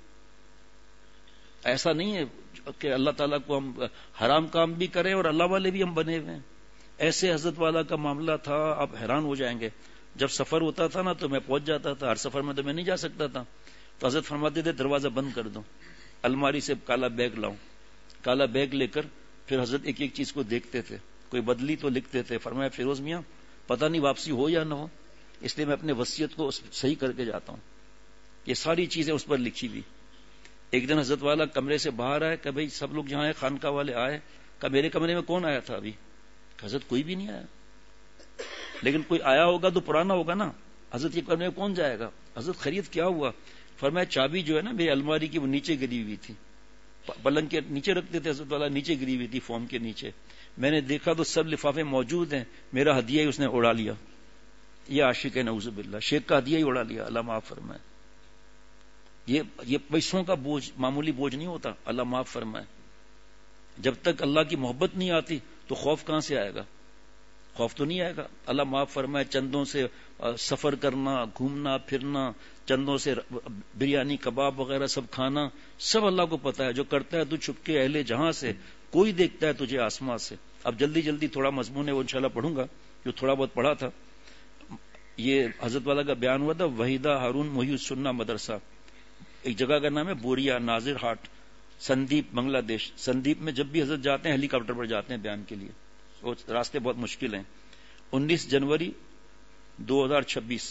ایسا نہیں ہے کہ اللہ تعالیٰ کو ہم حرام کام بھی کریں اور اللہ والے بھی ہم بنے ہوئے ہیں. ایسے حضرت والا کا معاملہ تھا, آپ حیران ہو جائیں گے. جب سفر ہوتا تھا نا تو میں پہنچ جاتا تھا, ہر سفر میں تو میں نہیں جا سکتا تھا, تو حضرت فرماتے تھے دروازہ بند کر دو, الماری سے کالا بیگ لاؤں. کالا بیگ لے کر پھر حضرت ایک ایک چیز کو دیکھتے تھے, کوئی بدلی تو لکھتے تھے. فرمایا فیروز میاں پتہ نہیں واپسی ہو یا نہ ہو, اس لیے میں اپنے وصیت کو صحیح کر کے جاتا ہوں. یہ ساری چیزیں اس پر لکھی ہوئی. ایک دن حضرت والا کمرے سے باہر آئے کہ بھئی سب لوگ جہاں ہیں خانقاہ والے آئے, کہ میرے کمرے میں کون آیا تھا ابھی؟ حضرت کوئی بھی نہیں آیا, لیکن کوئی آیا ہوگا تو پرانا ہوگا نا. حضرت کے کمرے میں کون جائے گا؟ حضرت خرید کیا ہوا؟ فرمایا چابی جو ہے نا میری الماری کی وہ نیچے گری ہوئی تھی, پلنگ کے نیچے رکھتے تھے حضرت والا, نیچے گری ہوئی تھی فارم کے نیچے. میں نے دیکھا تو سب لفافے موجود ہیں, میرا ہدیہ ہی اس نے اڑا لیا. یہ عاشق ہے نعوذ باللہ, شیخ کا ہدیہ ہی اڑا لیا, اللہ معاف فرمائے. یہ یہ پیسوں کا بوجھ معمولی بوجھ نہیں ہوتا, اللہ معاف فرمائے. جب تک اللہ کی محبت نہیں آتی تو خوف کہاں سے آئے گا؟ خوف تو نہیں آئے گا. اللہ معاف فرمائے. چندوں سے سفر کرنا, گھومنا پھرنا, چندوں سے بریانی کباب وغیرہ سب کھانا, سب اللہ کو پتا ہے. جو کرتا ہے تو چھپ کے اہل جہاں سے, کوئی دیکھتا ہے تجھے آسمان سے. اب جلدی جلدی تھوڑا مضمون ہے وہ انشاءاللہ پڑھوں گا جو تھوڑا بہت پڑھا تھا. یہ حضرت والا کا بیان ہوا تھا, وحیدہ ہارون محی السنہ مدرسہ, ایک جگہ کا نام ہے بوریا ناظر ہاٹ, سندیپ بنگلہ دیش. سندیپ میں جب بھی حضرت جاتے ہیں ہیلی کاپٹر پر جاتے ہیں بیان کے لیے, وہ راستے بہت مشکل ہیں. انیس جنوری دو ہزار چھبیس,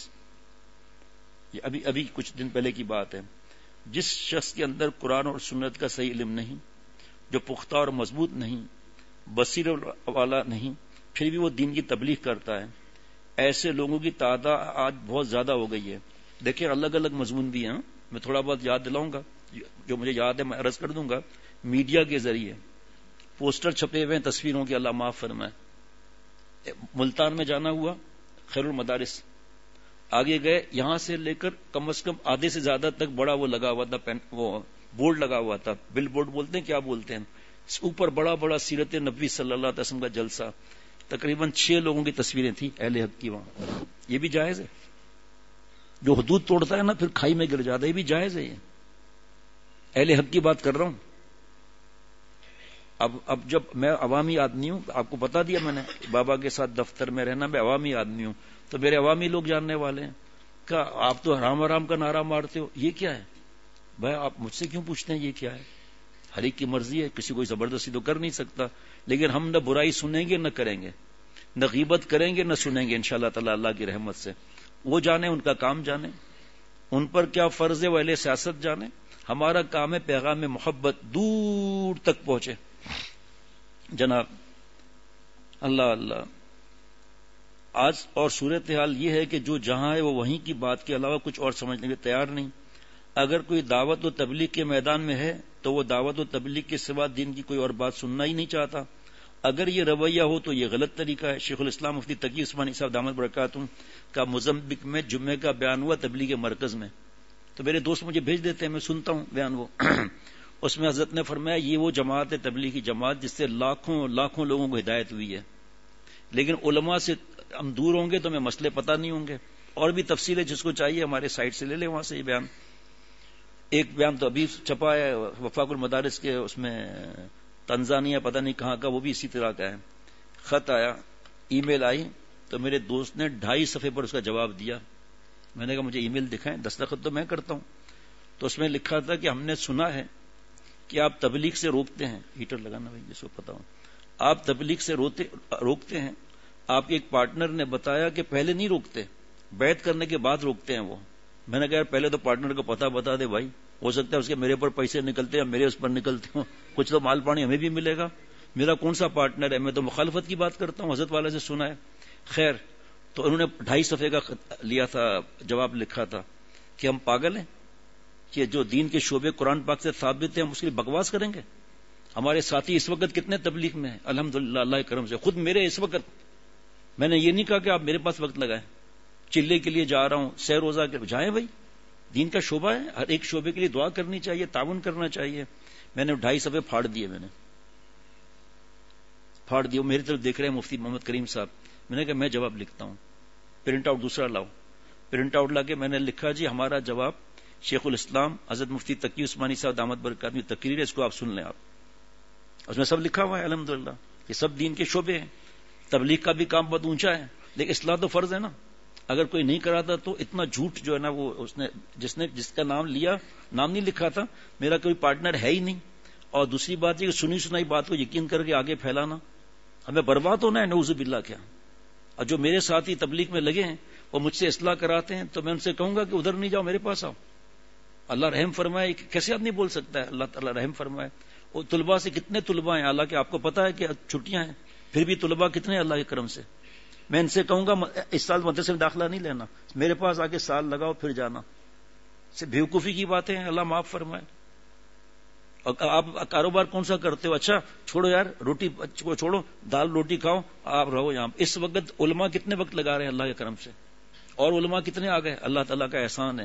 یہ ابھی ابھی کچھ دن پہلے کی بات ہے. جس شخص کے اندر قرآن اور سنت کا صحیح علم نہیں, جو پختہ اور مضبوط نہیں, بصیرت والا نہیں, پھر بھی وہ دین کی تبلیغ کرتا ہے, ایسے لوگوں کی تعداد آج بہت زیادہ ہو گئی ہے. دیکھیں الگ الگ مضمون بھی ہیں, میں تھوڑا بہت یاد دلاؤں گا, جو مجھے یاد ہے میں عرض کر دوں گا. میڈیا کے ذریعے پوسٹر چھپے ہوئے ہیں تصویروں کے, اللہ معاف فرمائے. ملتان میں جانا ہوا, خیر المدارس, آگے گئے, یہاں سے لے کر کم از کم آدھے سے زیادہ تک بڑا وہ لگا ہوا تھا, وہ بورڈ لگا ہوا تھا, بل بورڈ بولتے ہیں کیا بولتے ہیں, اوپر بڑا بڑا سیرت نبوی صلی اللہ علیہ وسلم کا جلسہ، تقریباً چھ لوگوں کی تصویریں تھیں اہل حق کی وہاں. یہ بھی جائز ہے؟ جو حدود توڑتا ہے نا پھر کھائی میں گر جاتا ہے، یہ بھی جائز ہے. یہ اہل حق کی بات کر رہا ہوں. اب اب جب میں عوامی آدمی ہوں، آپ کو بتا دیا میں نے بابا کے ساتھ دفتر میں رہنا، میں عوامی آدمی ہوں، تو میرے عوامی لوگ جاننے والے ہیں کہ آپ تو حرام حرام کا نعرہ مارتے ہو، یہ کیا ہے بھائی؟ آپ مجھ سے کیوں پوچھتے ہیں یہ کیا ہے؟ ہر ایک کی مرضی ہے، کسی کو زبردستی تو کر نہیں سکتا. لیکن ہم نہ برائی سنیں گے نہ کریں گے، نہ غیبت کریں گے نہ سنیں گے انشاءاللہ تعالی اللہ کی رحمت سے. وہ جانے، ان کا کام جانے، ان پر کیا فرض ہے وہ اہل سیاست جانے. ہمارا کام ہے پیغام محبت دور تک پہنچے. جناب اللہ اللہ. آج اور صورتحال یہ ہے کہ جو جہاں ہے وہ وہیں کی بات کے علاوہ کچھ اور سمجھنے کے تیار نہیں. اگر کوئی دعوت و تبلیغ کے میدان میں ہے تو وہ دعوت و تبلیغ کے سوا دین کی کوئی اور بات سننا ہی نہیں چاہتا. اگر یہ رویہ ہو تو یہ غلط طریقہ ہے. شیخ الاسلام مفتی تقی عثمانی صاحب دامت برکاتہم کا موزمبیق میں جمعے کا بیان ہوا تبلیغ مرکز میں، تو میرے دوست مجھے بھیج دیتے ہیں، میں سنتا ہوں بیان. وہ اس میں حضرت نے فرمایا یہ وہ جماعت ہے تبلیغی جماعت جس سے لاکھوں لاکھوں لوگوں کو ہدایت ہوئی ہے، لیکن علماء سے ہم دور ہوں گے تو ہمیں مسئلے پتہ نہیں ہوں گے. اور بھی تفصیلیں جس کو چاہیے ہمارے سائٹ سے لے لیں، وہاں سے یہ بیان. ایک بیان تو ابھی چھپا ہے وفاق المدارس کے، اس میں تنزانیہ پتہ نہیں کہاں کا، وہ بھی اسی طرح کا ہے. خط آیا، ای میل آئی، تو میرے دوست نے ڈھائی صفحے پر اس کا جواب دیا. میں نے کہا مجھے ای میل دکھائیں، دستخط تو میں کرتا ہوں. تو اس میں لکھا تھا کہ ہم نے سنا ہے کہ آپ تبلیغ سے روکتے ہیں. ہیٹر لگانا بھائی جس کو پتا ہو. آپ تبلیغ سے روتے روکتے ہیں. آپ کے ایک پارٹنر نے بتایا کہ پہلے نہیں روکتے، بیعت کرنے کے بعد روکتے ہیں وہ. میں نے کہا پہلے تو پارٹنر کو پتہ بتا دے بھائی، ہو سکتا ہے اس کے میرے پر پیسے نکلتے ہیں، میرے اس پر نکلتے ہوں، کچھ تو مال پانی ہمیں بھی ملے گا. میرا کون سا پارٹنر ہے؟ میں تو مخالفت کی بات کرتا ہوں، حضرت والے سے سنا ہے. خیر، تو انہوں نے ڈھائی صفحے کا لیا تھا، جواب لکھا تھا کہ ہم پاگل ہیں کہ جو دین کے شعبے قرآن پاک سے ثابت ہیں ہم اس کی بکواس کریں گے. ہمارے ساتھی اس وقت کتنے تبلیغ میں ہیں الحمدللہ اللہ کے کرم سے. خود میرے اس وقت، میں نے یہ نہیں کہا کہ آپ میرے پاس وقت لگائیں، چلے کے لیے جا رہا ہوں، سہ روزہ کے جائیں بھائی، دین کا شعبہ ہے، ہر ایک شعبے کے لیے دعا کرنی چاہیے، تعاون کرنا چاہیے. میں نے ڈھائی صفحے پھاڑ دیے، میں نے پھاڑ دیے. میری طرف دیکھ رہے ہیں مفتی محمد کریم صاحب. میں نے کہا میں جواب لکھتا ہوں، پرنٹ آؤٹ دوسرا لاؤ. پرنٹ آؤٹ لا کے میں نے لکھا جی ہمارا جواب شیخ الاسلام حضرت مفتی تقی عثمانی صاحب دامت برکاتہم کی تقریر ہے، اس کو آپ سن لیں. آپ اس میں سب لکھا ہوا ہے الحمدللہ، یہ سب دین کے شعبے ہیں. تبلیغ کا بھی کام بہت اونچا ہے، لیکن اصلاح تو فرض ہے نا. اگر کوئی نہیں کراتا تو اتنا جھوٹ جو ہے نا، وہ اس نے جس نے جس کا نام لیا، نام نہیں لکھا تھا، میرا کوئی پارٹنر ہے ہی نہیں. اور دوسری بات یہ کہ سنی سنائی بات کو یقین کر کے آگے پھیلانا، ہمیں برباد ہونا ہے نعوذ باللہ. کیا اور جو میرے ساتھی تبلیغ میں لگے ہیں وہ مجھ سے اصلاح کراتے ہیں تو میں ان سے کہوں گا کہ ادھر نہیں جاؤ، میرے پاس آؤ. اللہ رحم فرمائے. کیسے آدمی بول سکتا ہے اللہ تعالیٰ رحم فرمائے؟ وہ طلباء سے کتنے طلباء ہیں، حالانکہ آپ کو پتا ہے کہ چھٹیاں ہیں، پھر بھی طلباء کتنے اللہ کے کرم سے. میں ان سے کہوں گا اس سال مدرسے میں داخلہ نہیں لینا، میرے پاس آگے سال لگاؤ پھر جانا. سے بیوقوفی کی باتیں ہیں، اللہ معاف فرمائے. اور آپ کاروبار کون سا کرتے ہو؟ اچھا چھوڑو یار، روٹی کو چھوڑو، دال روٹی کھاؤ، آپ رہو یہاں. اس وقت علماء کتنے وقت لگا رہے ہیں اللہ کے کرم سے، اور علماء کتنے آ گئے، اللہ تعالیٰ کا احسان ہے.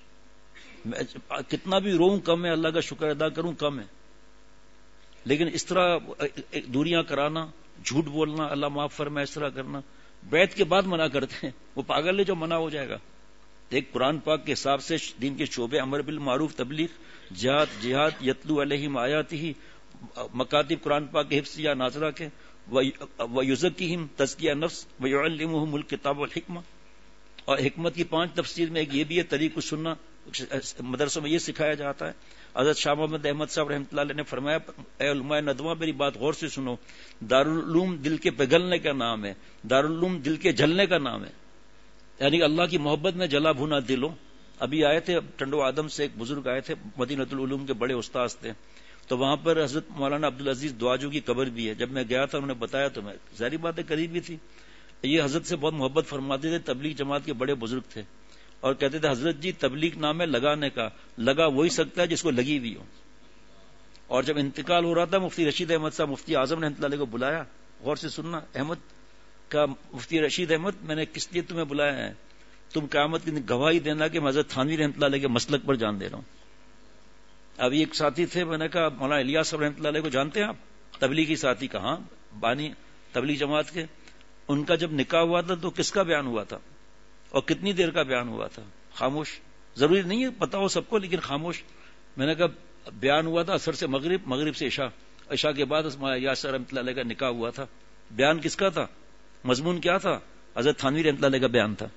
کتنا بھی روؤں کم ہے، اللہ کا شکر ادا کروں کم ہے. لیکن اس طرح دوریاں کرانا، جھوٹ بولنا، اللہ معاف فرمائے، اس طرح کرنا، بیعت کے بعد منع کرتے ہیں. وہ پاگل ہے جو منع ہو جائے گا. ایک قرآن پاک کے حساب سے دین کے شعبے امر بالمعروف، تبلیغ، جہاد جہاد یتلو علیہم آیاتہ، مکاتب قرآن پاک کے حفظ یا ناظرہ کے، ویزکیہم تزکیہ نفس ویعلمہم الکتاب والحکمہ. اور حکمت کی پانچ تفسیر میں ایک یہ بھی ہے، طریق السنہ مدرسوں میں یہ سکھایا جاتا ہے. حضرت شاہ محمد احمد صاحب رحمۃ اللہ علیہ نے فرمایا، اے علماء ندوہ میری بات غور سے سنو، دارالعلوم دل کے پگھلنے کا نام ہے، دارالعلوم دل کے جلنے کا نام ہے. یعنی اللہ کی محبت میں جلا بھونا دل ہو. ابھی آئے تھے ٹنڈو آدم سے ایک بزرگ آئے تھے، مدینۃ العلوم کے بڑے استاذ تھے، تو وہاں پر حضرت مولانا عبدالعزیز دعاجو کی قبر بھی ہے. جب میں گیا تھا انہوں نے بتایا تو میں ظاہری باتیں قریب بھی تھی. یہ حضرت سے بہت محبت فرماتے تھے، تبلیغ جماعت کے بڑے بزرگ تھے، اور کہتے تھے حضرت جی تبلیغ نام ہے لگانے کا، لگا وہی سکتا ہے جس کو لگی ہوئی ہو. اور جب انتقال ہو رہا تھا مفتی رشید احمد صاحب مفتی اعظم رحمۃ اللہ علیہ کو بلایا. غور سے سننا، احمد کا مفتی رشید احمد، میں نے کس لیے تمہیں بلایا ہے؟ تم قیامت کی گواہی دینا کہ میں حضرت تھانوی رحمۃ اللہ علیہ کے مسلک پر جان دے رہا ہوں. اب ایک ساتھی تھے، میں نے کہا مولانا الیاس صاحب رحمۃ اللہ علیہ کو جانتے ہیں آپ؟ تبلیغی ساتھی کہاں بانی تبلیغ جماعت کے، ان کا جب نکاح ہوا تھا تو کس کا بیان ہوا تھا اور کتنی دیر کا بیان ہوا تھا؟ خاموش. ضروری نہیں ہے پتا ہو سب کو، لیکن خاموش. میں نے کہا بیان ہوا تھا عصر سے مغرب، مغرب سے عشاء، عشاء کے بعد یاسر رحمۃ اللہ علیہ کا نکاح ہوا تھا. بیان کس کا تھا؟ مضمون کیا تھا؟ حضرت تھانوی رحمۃ اللہ علیہ کا بیان تھا.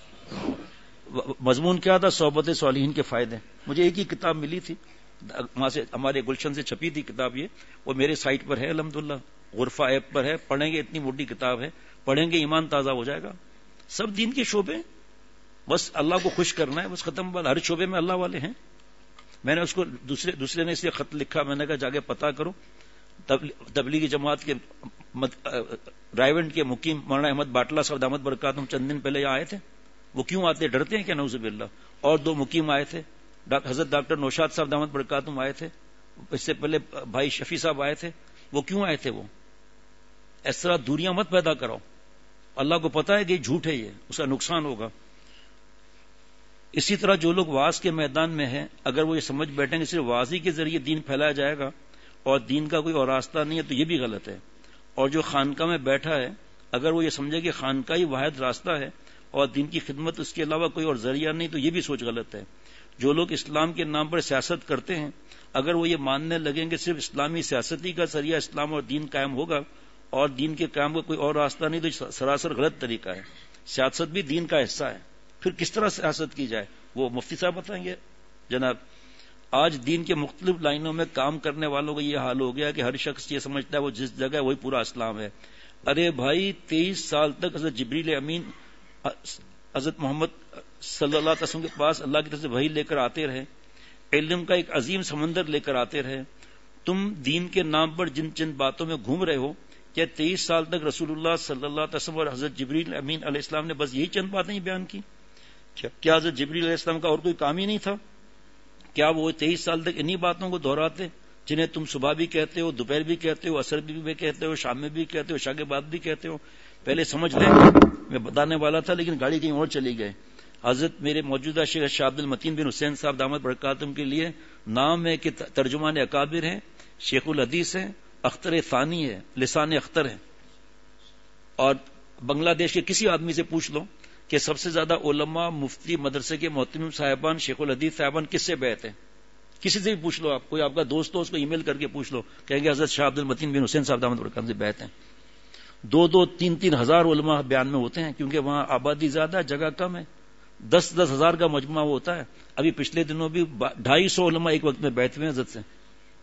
مضمون کیا تھا؟ صحبت صالحین کے فائدے. مجھے ایک ہی کتاب ملی تھی وہاں سے، ہمارے گلشن سے چھپی تھی کتاب، یہ وہ میرے سائٹ پر ہے الحمدللہ، غرفہ ایپ پر ہے. پڑھیں گے، اتنی موٹی کتاب ہے، پڑھیں گے ایمان تازہ ہو جائے گا. سب دین کے شعبے، بس اللہ کو خوش کرنا ہے، بس ختم بات. ہر شعبے میں اللہ والے ہیں. میں نے اس کو دوسرے دوسرے نے اس لیے خط لکھا، میں نے کہا جا کے پتا کرو. تبلیغی جماعت کے رائیونڈ کے مقیم مولانا احمد باٹلہ صاحب دامت برکاتہم چند دن پہلے یہاں آئے تھے. وہ کیوں آتے؟ ڈرتے ہیں کیا؟ نعوذ باللہ. اور دو مقیم آئے تھے، حضرت ڈاکٹر نوشاد صاحب دامت برکاتہم آئے تھے. اس سے پہلے بھائی شفیع صاحب آئے تھے. وہ کیوں آئے تھے؟ وہ اس طرح دوریاں مت پیدا کراؤ. اللہ کو پتا ہے کہ یہ جھوٹ ہے، یہ اس کا نقصان ہوگا. اسی طرح جو لوگ واز کے میدان میں ہیں، اگر وہ یہ سمجھ بیٹھیں کہ صرف واز ہی کے ذریعے دین پھیلایا جائے گا اور دین کا کوئی اور راستہ نہیں ہے، تو یہ بھی غلط ہے. اور جو خانقاہ میں بیٹھا ہے، اگر وہ یہ سمجھے کہ خانقاہ ہی واحد راستہ ہے اور دین کی خدمت اس کے علاوہ کوئی اور ذریعہ نہیں، تو یہ بھی سوچ غلط ہے. جو لوگ اسلام کے نام پر سیاست کرتے ہیں، اگر وہ یہ ماننے لگیں کہ صرف اسلامی سیاستی کا ذریعہ اسلام اور دین قائم ہوگا اور دین کے قیام کا کوئی اور راستہ نہیں، تو سراسر غلط طریقہ ہے. سیاست بھی دین کا حصہ ہے. پھر کس طرح سیاست کی جائے وہ مفتی صاحب بتائیں گے. جناب، آج دین کے مختلف لائنوں میں کام کرنے والوں کا یہ حال ہو گیا کہ ہر شخص یہ سمجھتا ہے وہ جس جگہ ہے وہی پورا اسلام ہے. ارے بھائی، تیئیس سال تک حضرت جبریل امین حضرت محمد صلی اللہ علیہ وسلم کے پاس اللہ کی طرف سے وحی لے کر آتے رہے، علم کا ایک عظیم سمندر لے کر آتے رہے. تم دین کے نام پر جن جن باتوں میں گھوم رہے ہو، کیا تیئیس سال تک رسول اللہ صلی اللہ علیہ وسلم اور حضرت جبریل امین علیہ السلام نے بس یہی چند باتیں ہی بیان کی؟ کیا حضرت جبریل علیہ السلام کا اور کوئی کام ہی نہیں تھا؟ کیا وہ تیئیس سال تک انہی باتوں کو دہراتے جنہیں تم صبح بھی کہتے ہو، دوپہر بھی کہتے ہو، عصر بھی کہتے ہو، شام میں بھی کہتے ہو، عشاء کے بعد بھی کہتے ہو؟ پہلے سمجھ لیں. میں بتانے والا تھا لیکن گاڑی کہیں اور چلی گئے. حضرت میرے موجودہ شیخ شاہ عبد المتین بن حسین صاحب دامت برکاتہم کے لیے نام ہے کہ ترجمان اکابر ہیں، شیخ الحدیث ہیں، اختر ثانی ہے، لسان اختر ہے. اور بنگلہ دیش کے کسی آدمی سے پوچھ لو کہ سب سے زیادہ علماء، مفتی، مدرسے کے محترم صاحبان، شیخ الحدیث صاحبان کس سے بیعت ہیں؟ کسی سے بھی پوچھ لو. آپ کوئی آپ کا دوست ہو، اس کو ای میل کر کے پوچھ لو، کہیں گے حضرت شاہ عبد المتین بن حسین صاحب دامت برکاتہم سے بیعت ہیں. دو دو تین تین ہزار علماء بیان میں ہوتے ہیں، کیونکہ وہاں آبادی زیادہ ہے، جگہ کم ہے. دس دس ہزار کا مجمع ہوتا ہے. ابھی پچھلے دنوں بھی ڈھائی سو علماء ایک وقت میں بیعت ہوئے حضرت سے.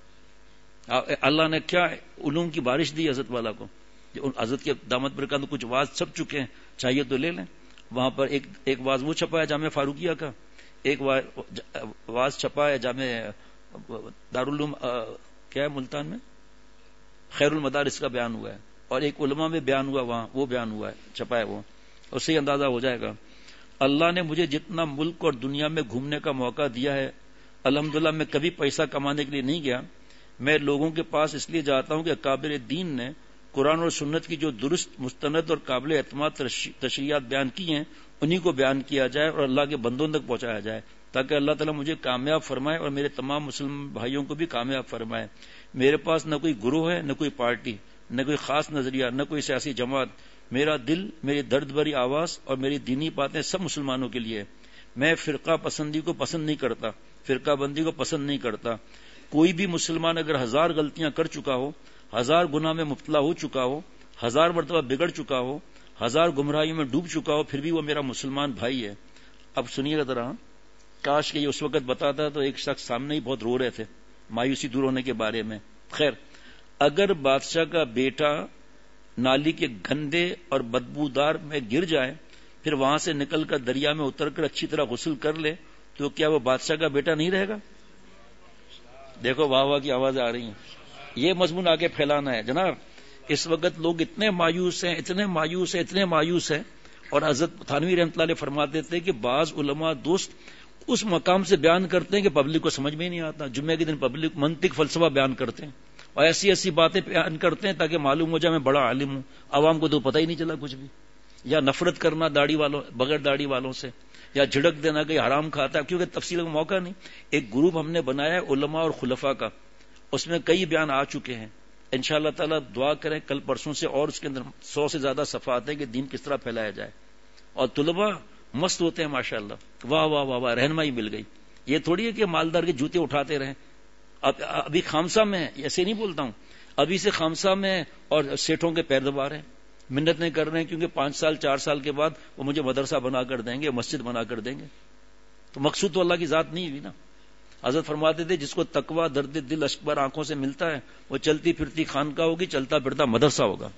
اللہ نے کیا علوم کی بارش دی حضرت والا کو. حضرت کے دامت برکاتہم کچھ واز چھپ چکے ہیں، چاہیے تو لے لیں. وہاں پر ایک ایک واز وہ چھپا ہے جامعہ فاروقیہ کا، ایک واز چھپا ہے جامع دارالعلوم کیا ہے ملتان میں، خیر المدارس کا بیان ہوا ہے، اور ایک علماء میں بیان ہوا، وہاں وہ بیان ہوا ہے، چھپا ہے وہ. اس سے اندازہ ہو جائے گا. اللہ نے مجھے جتنا ملک اور دنیا میں گھومنے کا موقع دیا ہے، الحمدللہ میں کبھی پیسہ کمانے کے لیے نہیں گیا. میں لوگوں کے پاس اس لیے جاتا ہوں کہ اکابر دین نے قرآن اور سنت کی جو درست، مستند اور قابل اعتماد تشریحات بیان کی ہیں، انہی کو بیان کیا جائے اور اللہ کے بندوں تک پہنچایا جائے، تاکہ اللہ تعالیٰ مجھے کامیاب فرمائے اور میرے تمام مسلم بھائیوں کو بھی کامیاب فرمائے. میرے پاس نہ کوئی گروہ ہے، نہ کوئی پارٹی، نہ کوئی خاص نظریہ، نہ کوئی سیاسی جماعت. میرا دل، میری درد بھری آواز اور میری دینی باتیں سب مسلمانوں کے لیے. میں فرقہ پسندی کو پسند نہیں کرتا، فرقہ بندی کو پسند نہیں کرتا. کوئی بھی مسلمان اگر ہزار غلطیاں کر چکا ہو، ہزار گناہ میں مبتلا ہو چکا ہو، ہزار مرتبہ بگڑ چکا ہو، ہزار گمراہیوں میں ڈوب چکا ہو، پھر بھی وہ میرا مسلمان بھائی ہے. اب سنیے گا ذرا. کاش کہ یہ اس وقت بتاتا تو ایک شخص سامنے ہی بہت رو رہے تھے مایوسی دور ہونے کے بارے میں. خیر، اگر بادشاہ کا بیٹا نالی کے گندے اور بدبودار میں گر جائے، پھر وہاں سے نکل کر دریا میں اتر کر اچھی طرح غسل کر لے، تو کیا وہ بادشاہ کا بیٹا نہیں رہے گا؟ دیکھو واہ واہ کی آوازیں آ رہی ہیں. یہ مضمون آگے پھیلانا ہے جناب. اس وقت لوگ اتنے مایوس ہیں، اتنے مایوس ہیں، اتنے مایوس ہیں. اور حضرت تھانوی رحمۃ اللہ علیہ فرماتے تھے کہ بعض علماء دوست اس مقام سے بیان کرتے ہیں کہ پبلک کو سمجھ میں ہی نہیں آتا. جمعے کے دن پبلک منطق فلسفہ بیان کرتے ہیں اور ایسی ایسی باتیں بیان کرتے ہیں تاکہ معلوم ہو جائے میں بڑا عالم ہوں. عوام کو تو پتہ ہی نہیں چلا کچھ بھی. یا نفرت کرنا داڑھی والوں، بغیر داڑھی والوں سے، یا جھڑک دینا کہ حرام کھاتا ہے، کیونکہ تفصیل کا موقع نہیں. ایک گروپ ہم نے بنایا ہے علماء اور خلفاء کا، اس میں کئی بیان آ چکے ہیں. انشاءاللہ تعالیٰ دعا کریں کل پرسوں سے اور اس کے اندر سو سے زیادہ صفحات ہیں کہ دین کس طرح پھیلایا جائے. اور طلباء مست ہوتے ہیں ماشاءاللہ, واہ واہ واہ واہ, رہنمائی مل گئی. یہ تھوڑی ہے کہ مالدار کے جوتے اٹھاتے رہیں. اب ابھی خامسہ میں ہے, ایسے نہیں بولتا ہوں, ابھی سے خامسہ میں اور سیٹھوں کے پیر دبا رہے ہیں, منت نہیں کر رہے ہیں, کیونکہ پانچ سال چار سال کے بعد وہ مجھے مدرسہ بنا کر دیں گے, مسجد بنا کر دیں گے. تو مقصود تو اللہ کی ذات نہیں ہوئی نا. حضرت فرماتے تھے جس کو تقوی درد دل اشکبر آنکھوں سے ملتا ہے وہ چلتی پھرتی خانقاہ ہوگی, چلتا پھرتا مدرسہ ہوگا.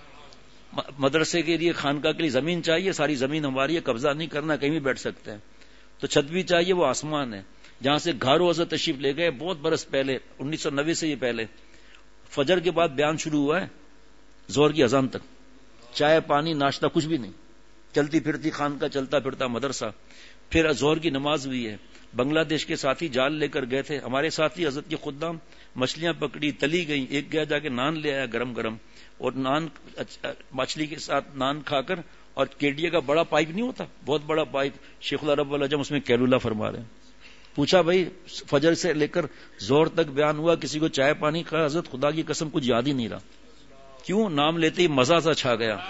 مدرسے کے لیے خانقاہ کے لیے زمین چاہیے, ساری زمین ہماری ہے, قبضہ نہیں کرنا, کہیں بھی بیٹھ سکتے ہیں. تو چھت بھی چاہیے, وہ آسمان ہے جہاں سے گھارو حضرت تشریف لے گئے بہت برس پہلے, انیس سو نوے سے یہ پہلے. فجر کے بعد بیان شروع ہوا ہے زہر کی اذان تک, چائے پانی ناشتہ کچھ بھی نہیں, چلتی پھرتی خانقاہ, چلتا پھرتا مدرسہ. پھر زہر کی نماز ہوئی ہے. بنگلہ دیش کے ساتھی جال لے کر گئے تھے, ہمارے ساتھی حضرت کے خدام مچھلیاں پکڑی, تلی گئی, ایک گیا جا کے نان لے آیا گرم گرم, اور نان مچھلی کے ساتھ نان کھا کر, اور کیڈیا کا بڑا پائپ نہیں ہوتا, بہت بڑا پائپ, شیخ اللہ رب العجم اس میں کیلولہ فرما رہے ہیں. پوچھا بھائی فجر سے لے کر زہر تک بیان ہوا, کسی کو چائے پانی کھا, حضرت خدا کی قسم کچھ یاد ہی نہیں رہا. کیوں؟ نام لیتے ہی مزہ سا چھا گیا.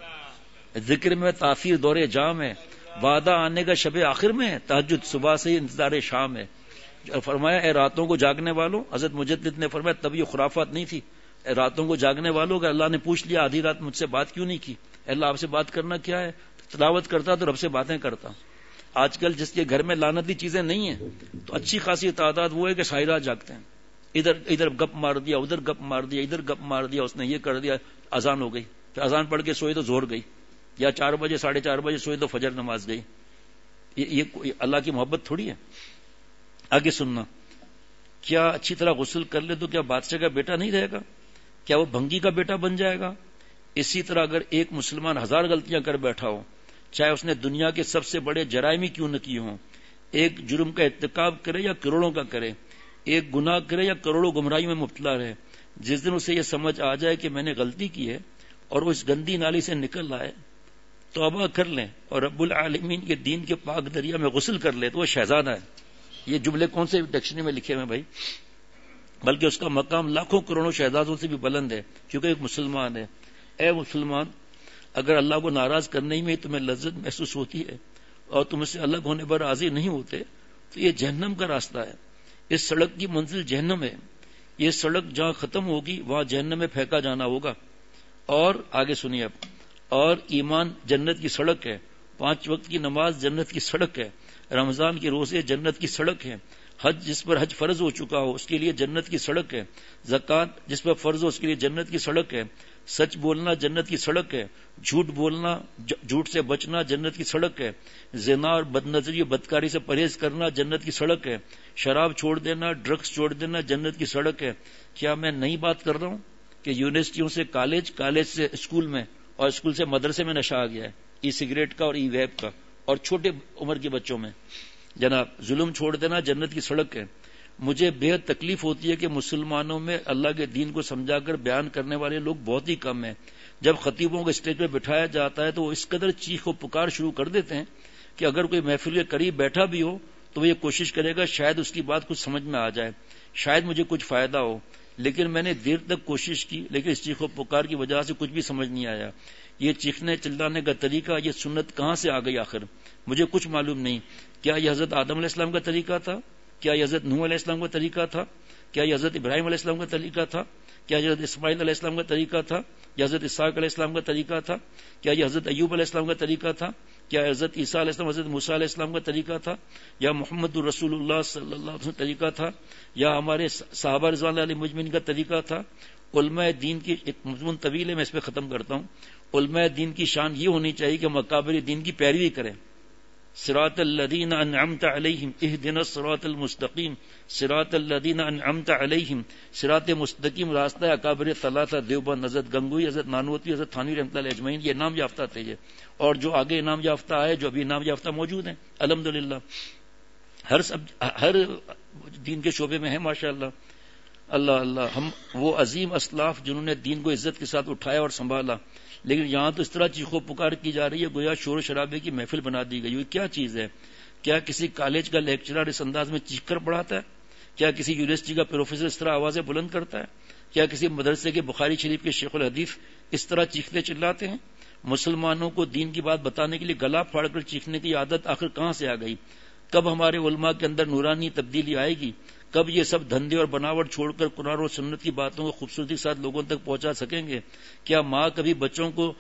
ذکر میں تاثیر دور جام ہے, وعدہ آنے کا شب آخر میں, تہجد صبح سے انتظار شام ہے. فرمایا اے راتوں کو جاگنے والوں, حضرت مجدد نے فرمایا تب یہ خرافات نہیں تھی, اے راتوں کو جاگنے والوں کہ اللہ نے پوچھ لیا آدھی رات مجھ سے بات کیوں نہیں کی, اللہ آپ سے بات کرنا کیا ہے, تلاوت کرتا تو رب سے باتیں کرتا. آج کل جس کے گھر میں لعنتی چیزیں نہیں ہیں تو اچھی خاصی تعداد وہ ہے کہ ساری رات جاگتے ہیں, ادھر ادھر گپ مار دیا, ادھر گپ مار دیا, ادھر گپ مار دیا, اس نے یہ کر دیا, اذان ہو گئی, پھر اذان پڑھ کے سوئے تو زہر گئی, یا چار بجے ساڑھے چار بجے سوئے تو فجر نماز گئی. یہ, یہ اللہ کی محبت تھوڑی ہے. آگے سننا, کیا اچھی طرح غسل کر لے تو کیا بادشاہ کا بیٹا نہیں رہے گا, کیا وہ بھنگی کا بیٹا بن جائے گا؟ اسی طرح اگر ایک مسلمان ہزار غلطیاں کر بیٹھا ہو, چاہے اس نے دنیا کے سب سے بڑے جرائم ہی کیوں نہ کیے ہوں, ایک جرم کا ارتکاب کرے یا کروڑوں کا کرے, ایک گناہ کرے یا کروڑوں گمراہی میں مبتلا رہے, جس دن اسے یہ سمجھ آ جائے کہ میں نے غلطی کی ہے اور وہ اس گندی نالی سے نکل آئے, توبہ کر لیں اور رب العالمین کے دین کے پاک دریا میں غسل کر لے, تو وہ شہزادہ ہے. یہ جملے کون سے ڈکشنری میں لکھے ہوئے بھائی, بلکہ اس کا مقام لاکھوں کروڑوں شہزادوں سے بھی بلند ہے, کیونکہ ایک مسلمان ہے. اے مسلمان, اگر اللہ کو ناراض کرنے میں تمہیں لذت محسوس ہوتی ہے اور تم اس سے الگ ہونے پر راضی نہیں ہوتے, تو یہ جہنم کا راستہ ہے. اس سڑک کی منزل جہنم ہے. یہ سڑک جہاں ختم ہوگی وہاں جہنم میں پھینکا جانا ہوگا. اور آگے سنیے اب, اور ایمان جنت کی سڑک ہے, پانچ وقت کی نماز جنت کی سڑک ہے, رمضان کے روزے جنت کی سڑک ہے, حج جس پر حج فرض ہو چکا ہو اس کے لیے جنت کی سڑک ہے, زکوٰۃ جس پر فرض ہو اس کے لیے جنت کی سڑک ہے, سچ بولنا جنت کی سڑک ہے, جھوٹ بولنا جھوٹ سے بچنا جنت کی سڑک ہے, زنا اور بد نظری بدکاری سے پرہیز کرنا جنت کی سڑک ہے, شراب چھوڑ دینا ڈرگس چھوڑ دینا جنت کی سڑک ہے. کیا میں نئی بات کر رہا ہوں کہ یونیورسٹیوں سے کالج, کالج سے اسکول میں, اور اسکول سے مدرسے میں نشہ آ گیا ہے, ای سگریٹ کا اور ای ویب کا, اور چھوٹے عمر کے بچوں میں. جناب ظلم چھوڑ دینا جنت کی سڑک ہے. مجھے بے حد تکلیف ہوتی ہے کہ مسلمانوں میں اللہ کے دین کو سمجھا کر بیان کرنے والے لوگ بہت ہی کم ہیں. جب خطیبوں کو اسٹیج پہ بٹھایا جاتا ہے تو وہ اس قدر چیخ و پکار شروع کر دیتے ہیں کہ اگر کوئی محفل کے قریب بیٹھا بھی ہو تو وہ یہ کوشش کرے گا شاید اس کی بات کچھ سمجھ میں آ جائے, شاید مجھے کچھ فائدہ ہو. لیکن میں نے دیر تک کوشش کی, لیکن اس چیخ و پکار کی وجہ سے کچھ بھی سمجھ نہیں آیا. یہ چیخنے چلانے کا طریقہ, یہ سنت کہاں سے آ گئی آخر, مجھے کچھ معلوم نہیں. کیا یہ حضرت آدم علیہ السلام کا طریقہ تھا؟ کیا یہ حضرت نوح علیہ السلام کا طریقہ تھا؟ کیا یہ حضرت ابراہیم علیہ السلام کا طریقہ تھا؟ کیا یہ حضرت اسماعیل علیہ السلام کا طریقہ تھا؟ یا حضرت اسحاق علیہ السلام کا طریقہ تھا؟ کیا یہ حضرت ایوب علیہ السلام کا طریقہ تھا؟ کیا حضرت عیسیٰ علیہ السلام حضرت موسیٰ علیہ السلام کا طریقہ تھا؟ یا محمد الرسول اللہ صلی اللہ علیہ وسلم کا طریقہ تھا؟ یا ہمارے صحابہ رضوان اللہ علیہ مجمعین کا طریقہ تھا؟ علماء دین کی ایک مضمون طویل ہے, میں اس پہ ختم کرتا ہوں. علماء دین کی شان یہ ہونی چاہیے کہ مکابر دین کی پیروی کریں. صراط الذین انعمت علیہم اہدنا الصراط المستقیم, صراط الذین انعمت علیہم, صراط مستقیم راستہ اکابر ثلاثہ دیوبند, حضرت گنگوئی, حضرت نانوتوی, حضرت تھانوی رحمۃ اللہ اجمعین, یہ نام یافتہ تھے یہ, اور جو آگے نام یافتہ آئے, جو ابھی نام یافتہ موجود ہیں الحمدللہ, ہر سب ہر دین کے شعبے میں ہیں ماشاءاللہ. اللہ اللہ, ہم وہ عظیم اسلاف جنہوں نے دین کو عزت کے ساتھ اٹھایا اور سنبھالا, لیکن یہاں تو اس طرح چیخو پکار کی جا رہی ہے گویا شور و شرابے کی محفل بنا دی گئی. یہ کیا چیز ہے؟ کیا کسی کالج کا لیکچرر اس انداز میں چیخ کر پڑھاتا ہے؟ کیا کسی یونیورسٹی کا پروفیسر اس طرح آوازیں بلند کرتا ہے؟ کیا کسی مدرسے کے بخاری شریف کے شیخ الحدیث اس طرح چیختے چلاتے ہیں؟ مسلمانوں کو دین کی بات بتانے کے لیے گلا پھاڑ کر چیخنے کی عادت آخر کہاں سے آ گئی؟ کب ہمارے علماء کے اندر نورانی تبدیلی آئے گی؟ کب یہ سب دھندے اور بناوٹ چھوڑ کر قرآن اور سنت کی باتوں کو خوبصورتی کے ساتھ لوگوں تک پہنچا سکیں گے؟ کیا ماں کبھی بچوں کو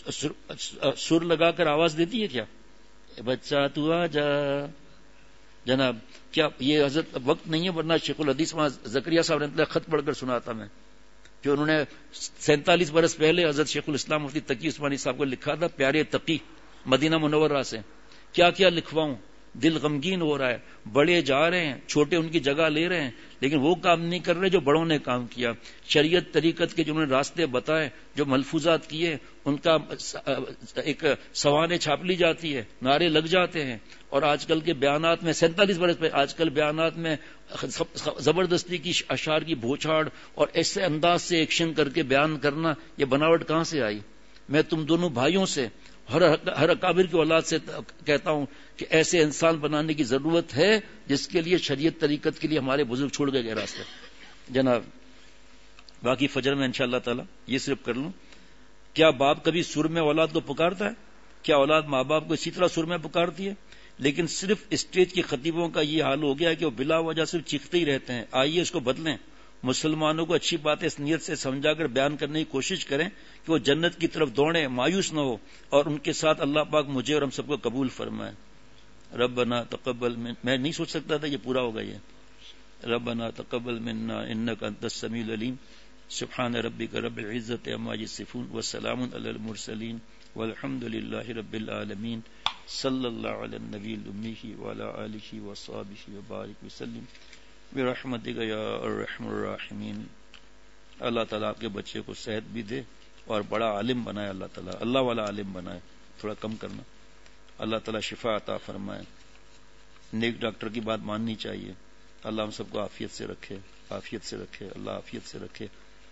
سر لگا کر آواز دیتی ہے؟ کیا بچہ تو آ جا جناب، کیا یہ حضرت وقت نہیں ہے؟ ورنہ شیخ الحدیث وہاں زکریا صاحب نے خط پڑھ کر سنا تھا میں، جو انہوں نے سینتالیس برس پہلے حضرت شیخ الاسلام مفتی تقی عثمانی صاحب کو لکھا تھا، پیارے تقی مدینہ منورہ سے. کیا کیا لکھواؤں، دل غمگین ہو رہا ہے. بڑے جا رہے ہیں، چھوٹے ان کی جگہ لے رہے ہیں، لیکن وہ کام نہیں کر رہے جو بڑوں نے کام کیا. شریعت طریقت کے جو انہوں نے راستے بتائے، جو ملفوظات کیے، ان کا ایک سوانح چھاپ لی جاتی ہے، نعرے لگ جاتے ہیں. اور آج کل کے بیانات میں سینتالیس برس پہ آج کل بیانات میں زبردستی کی اشعار کی بھوچھاڑ اور ایسے انداز سے ایکشن کر کے بیان کرنا، یہ بناوٹ کہاں سے آئی؟ میں تم دونوں بھائیوں سے، ہر ہر اکابر کی اولاد سے کہتا ہوں کہ ایسے انسان بنانے کی ضرورت ہے جس کے لیے شریعت طریقت کے لیے ہمارے بزرگ چھوڑ گئے گئے راستے. جناب باقی فجر میں انشاءاللہ تعالی یہ صرف کر لوں. کیا باپ کبھی سر میں اولاد کو پکارتا ہے؟ کیا اولاد ماں باپ کو اسی طرح سر میں پکارتی ہے؟ لیکن صرف اسٹیج کے خطیبوں کا یہ حال ہو گیا ہے کہ وہ بلا وجہ صرف چیختے ہی رہتے ہیں. آئیے اس کو بدلیں. مسلمانوں کو اچھی باتیں اس نیت سے سمجھا کر بیان کرنے کی کوشش کریں کہ وہ جنت کی طرف دوڑیں، مایوس نہ ہو، اور ان کے ساتھ اللہ پاک مجھے اور ہم سب کو قبول فرمائے. ربنا تقبل من میں نہیں سوچ سکتا تھا یہ پورا ہوگا. یہ ربنا تقبل منا انک انت السمیع العلیم سبحان ربک رب العزت عما یصفون وسلام علی المرسلین والحمد للہ رب العالمین. صلی اللہ علی النبی الامی وعلی آلہ وصحبہ وبارک وسلم برحمتک یا ارحم الراحمین. اللہ تعالیٰ آپ کے بچے کو صحت بھی دے اور بڑا عالم بنائے. اللہ تعالیٰ اللہ والا عالم بنائے. تھوڑا کم کرنا. اللہ تعالیٰ شفا عطا فرمائے. نیک ڈاکٹر کی بات ماننی چاہیے. اللہ ہم سب کو عافیت سے رکھے، عافیت سے رکھے، اللہ عافیت سے رکھے.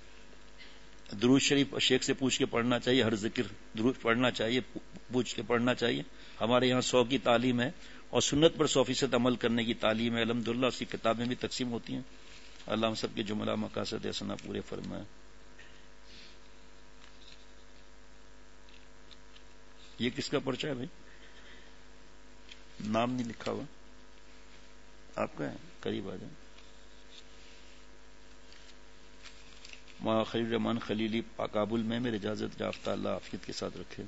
درود شریف شیخ سے پوچھ کے پڑھنا چاہیے. ہر ذکر درود پڑھنا چاہیے، پوچھ کے پڑھنا چاہیے. ہمارے یہاں سو کی تعلیم ہے اور سنت پر سو فیصد عمل کرنے کی تعلیم ہے. الحمدللہ اس کی کتابیں بھی تقسیم ہوتی ہیں. اللہ ہم سب کے جملہ مقاصد حسنہ پورے فرمائے. یہ کس کا پرچہ ہے بھائی؟ نام نہیں لکھا ہوا. آپ کا ہے؟ قریب آ جائیں. ماں خلیل الرحمان خلیلی کابل میں میرے اجازت یافتہ. اللہ عافیت کے ساتھ رکھے.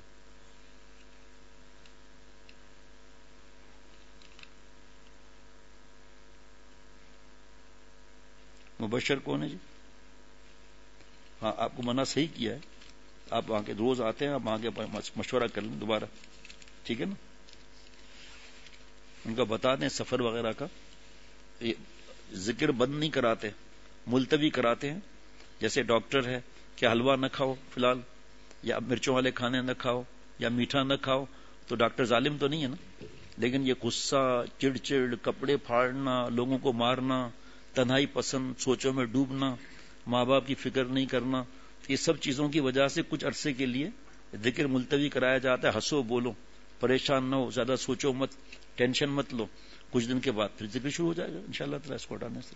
مبشر کون ہے جی؟ ہاں آپ کو منع صحیح کیا ہے. آپ وہاں کے روز آتے ہیں، آپ وہاں کے مشورہ کر لیں دوبارہ، ٹھیک ہے نا؟ ان کا بتا دیں سفر وغیرہ کا. ذکر بند نہیں کراتے، ملتوی کراتے ہیں. جیسے ڈاکٹر ہے کہ حلوہ نہ کھاؤ فی الحال، یا مرچوں والے کھانے نہ کھاؤ، یا میٹھا نہ کھاؤ، تو ڈاکٹر ظالم تو نہیں ہے نا. لیکن یہ غصہ، چڑ چڑ، کپڑے پھاڑنا، لوگوں کو مارنا، تنہائی پسند، سوچوں میں ڈوبنا، ماں باپ کی فکر نہیں کرنا، یہ سب چیزوں کی وجہ سے کچھ عرصے کے لیے ذکر ملتوی کرایا جاتا ہے. ہنسو بولو، پریشان نہ ہو، زیادہ سوچو مت، ٹینشن مت لو. کچھ دن کے بعد پھر ذکر شروع ہو جائے گا انشاءاللہ تعالیٰ اس کو ہٹانے سے.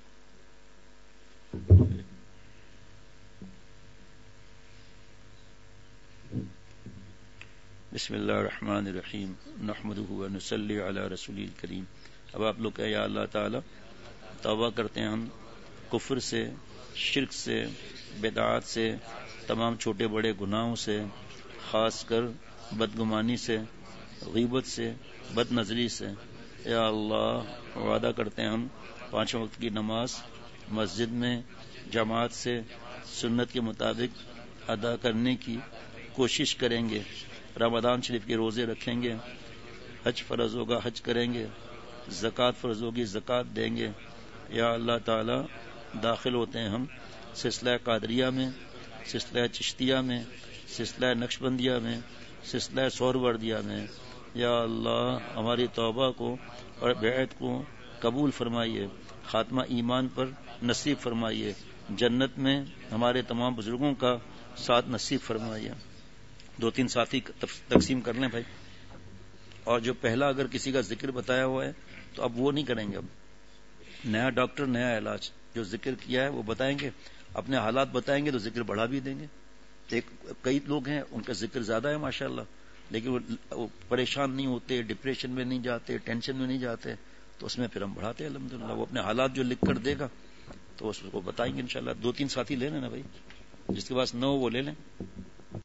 بسم اللہ الرحمن الرحیم نحمدہ ونصلی علی رسول الکریم. اب آپ لوگ کہ یا اللہ تعالی توبہ کرتے ہیں ہم کفر سے، شرک سے، بدعات سے، تمام چھوٹے بڑے گناہوں سے، خاص کر بدگمانی سے، غیبت سے، بد نظری سے. یا اللہ وعدہ کرتے ہیں ہم پانچ وقت کی نماز مسجد میں جماعت سے سنت کے مطابق ادا کرنے کی کوشش کریں گے. رمضان شریف کے روزے رکھیں گے. حج فرض ہوگا حج کریں گے. زکوٰۃ فرض ہوگی زکوٰۃ دیں گے. یا اللہ تعالی داخل ہوتے ہیں ہم سلسلہ قادریہ میں، سلسلہ چشتیہ میں، سلسلہ نقشبندیہ میں، سلسلہ سہروردیہ میں. یا اللہ ہماری توبہ کو اور بیعت کو قبول فرمائیے. خاتمہ ایمان پر نصیب فرمائیے. جنت میں ہمارے تمام بزرگوں کا ساتھ نصیب فرمائیے. دو تین ساتھی تقسیم کر لیں بھائی. اور جو پہلا اگر کسی کا ذکر بتایا ہوا ہے تو اب وہ نہیں کریں گے. اب نیا ڈاکٹر نیا علاج، جو ذکر کیا ہے وہ بتائیں گے. اپنے حالات بتائیں گے تو ذکر بڑھا بھی دیں گے. ایک کئی لوگ ہیں ان کا ذکر زیادہ ہے ماشاءاللہ, لیکن وہ, وہ پریشان نہیں ہوتے, ڈپریشن میں نہیں جاتے, ٹینشن میں نہیں جاتے, تو اس میں پھر ہم بڑھاتے ہیں الحمدللہ. وہ اپنے حالات جو لکھ کر دے گا تو اس کو بتائیں گے انشاءاللہ. دو تین ساتھی لے لیں نا بھائی, جس کے پاس نہ ہو وہ لے لیں.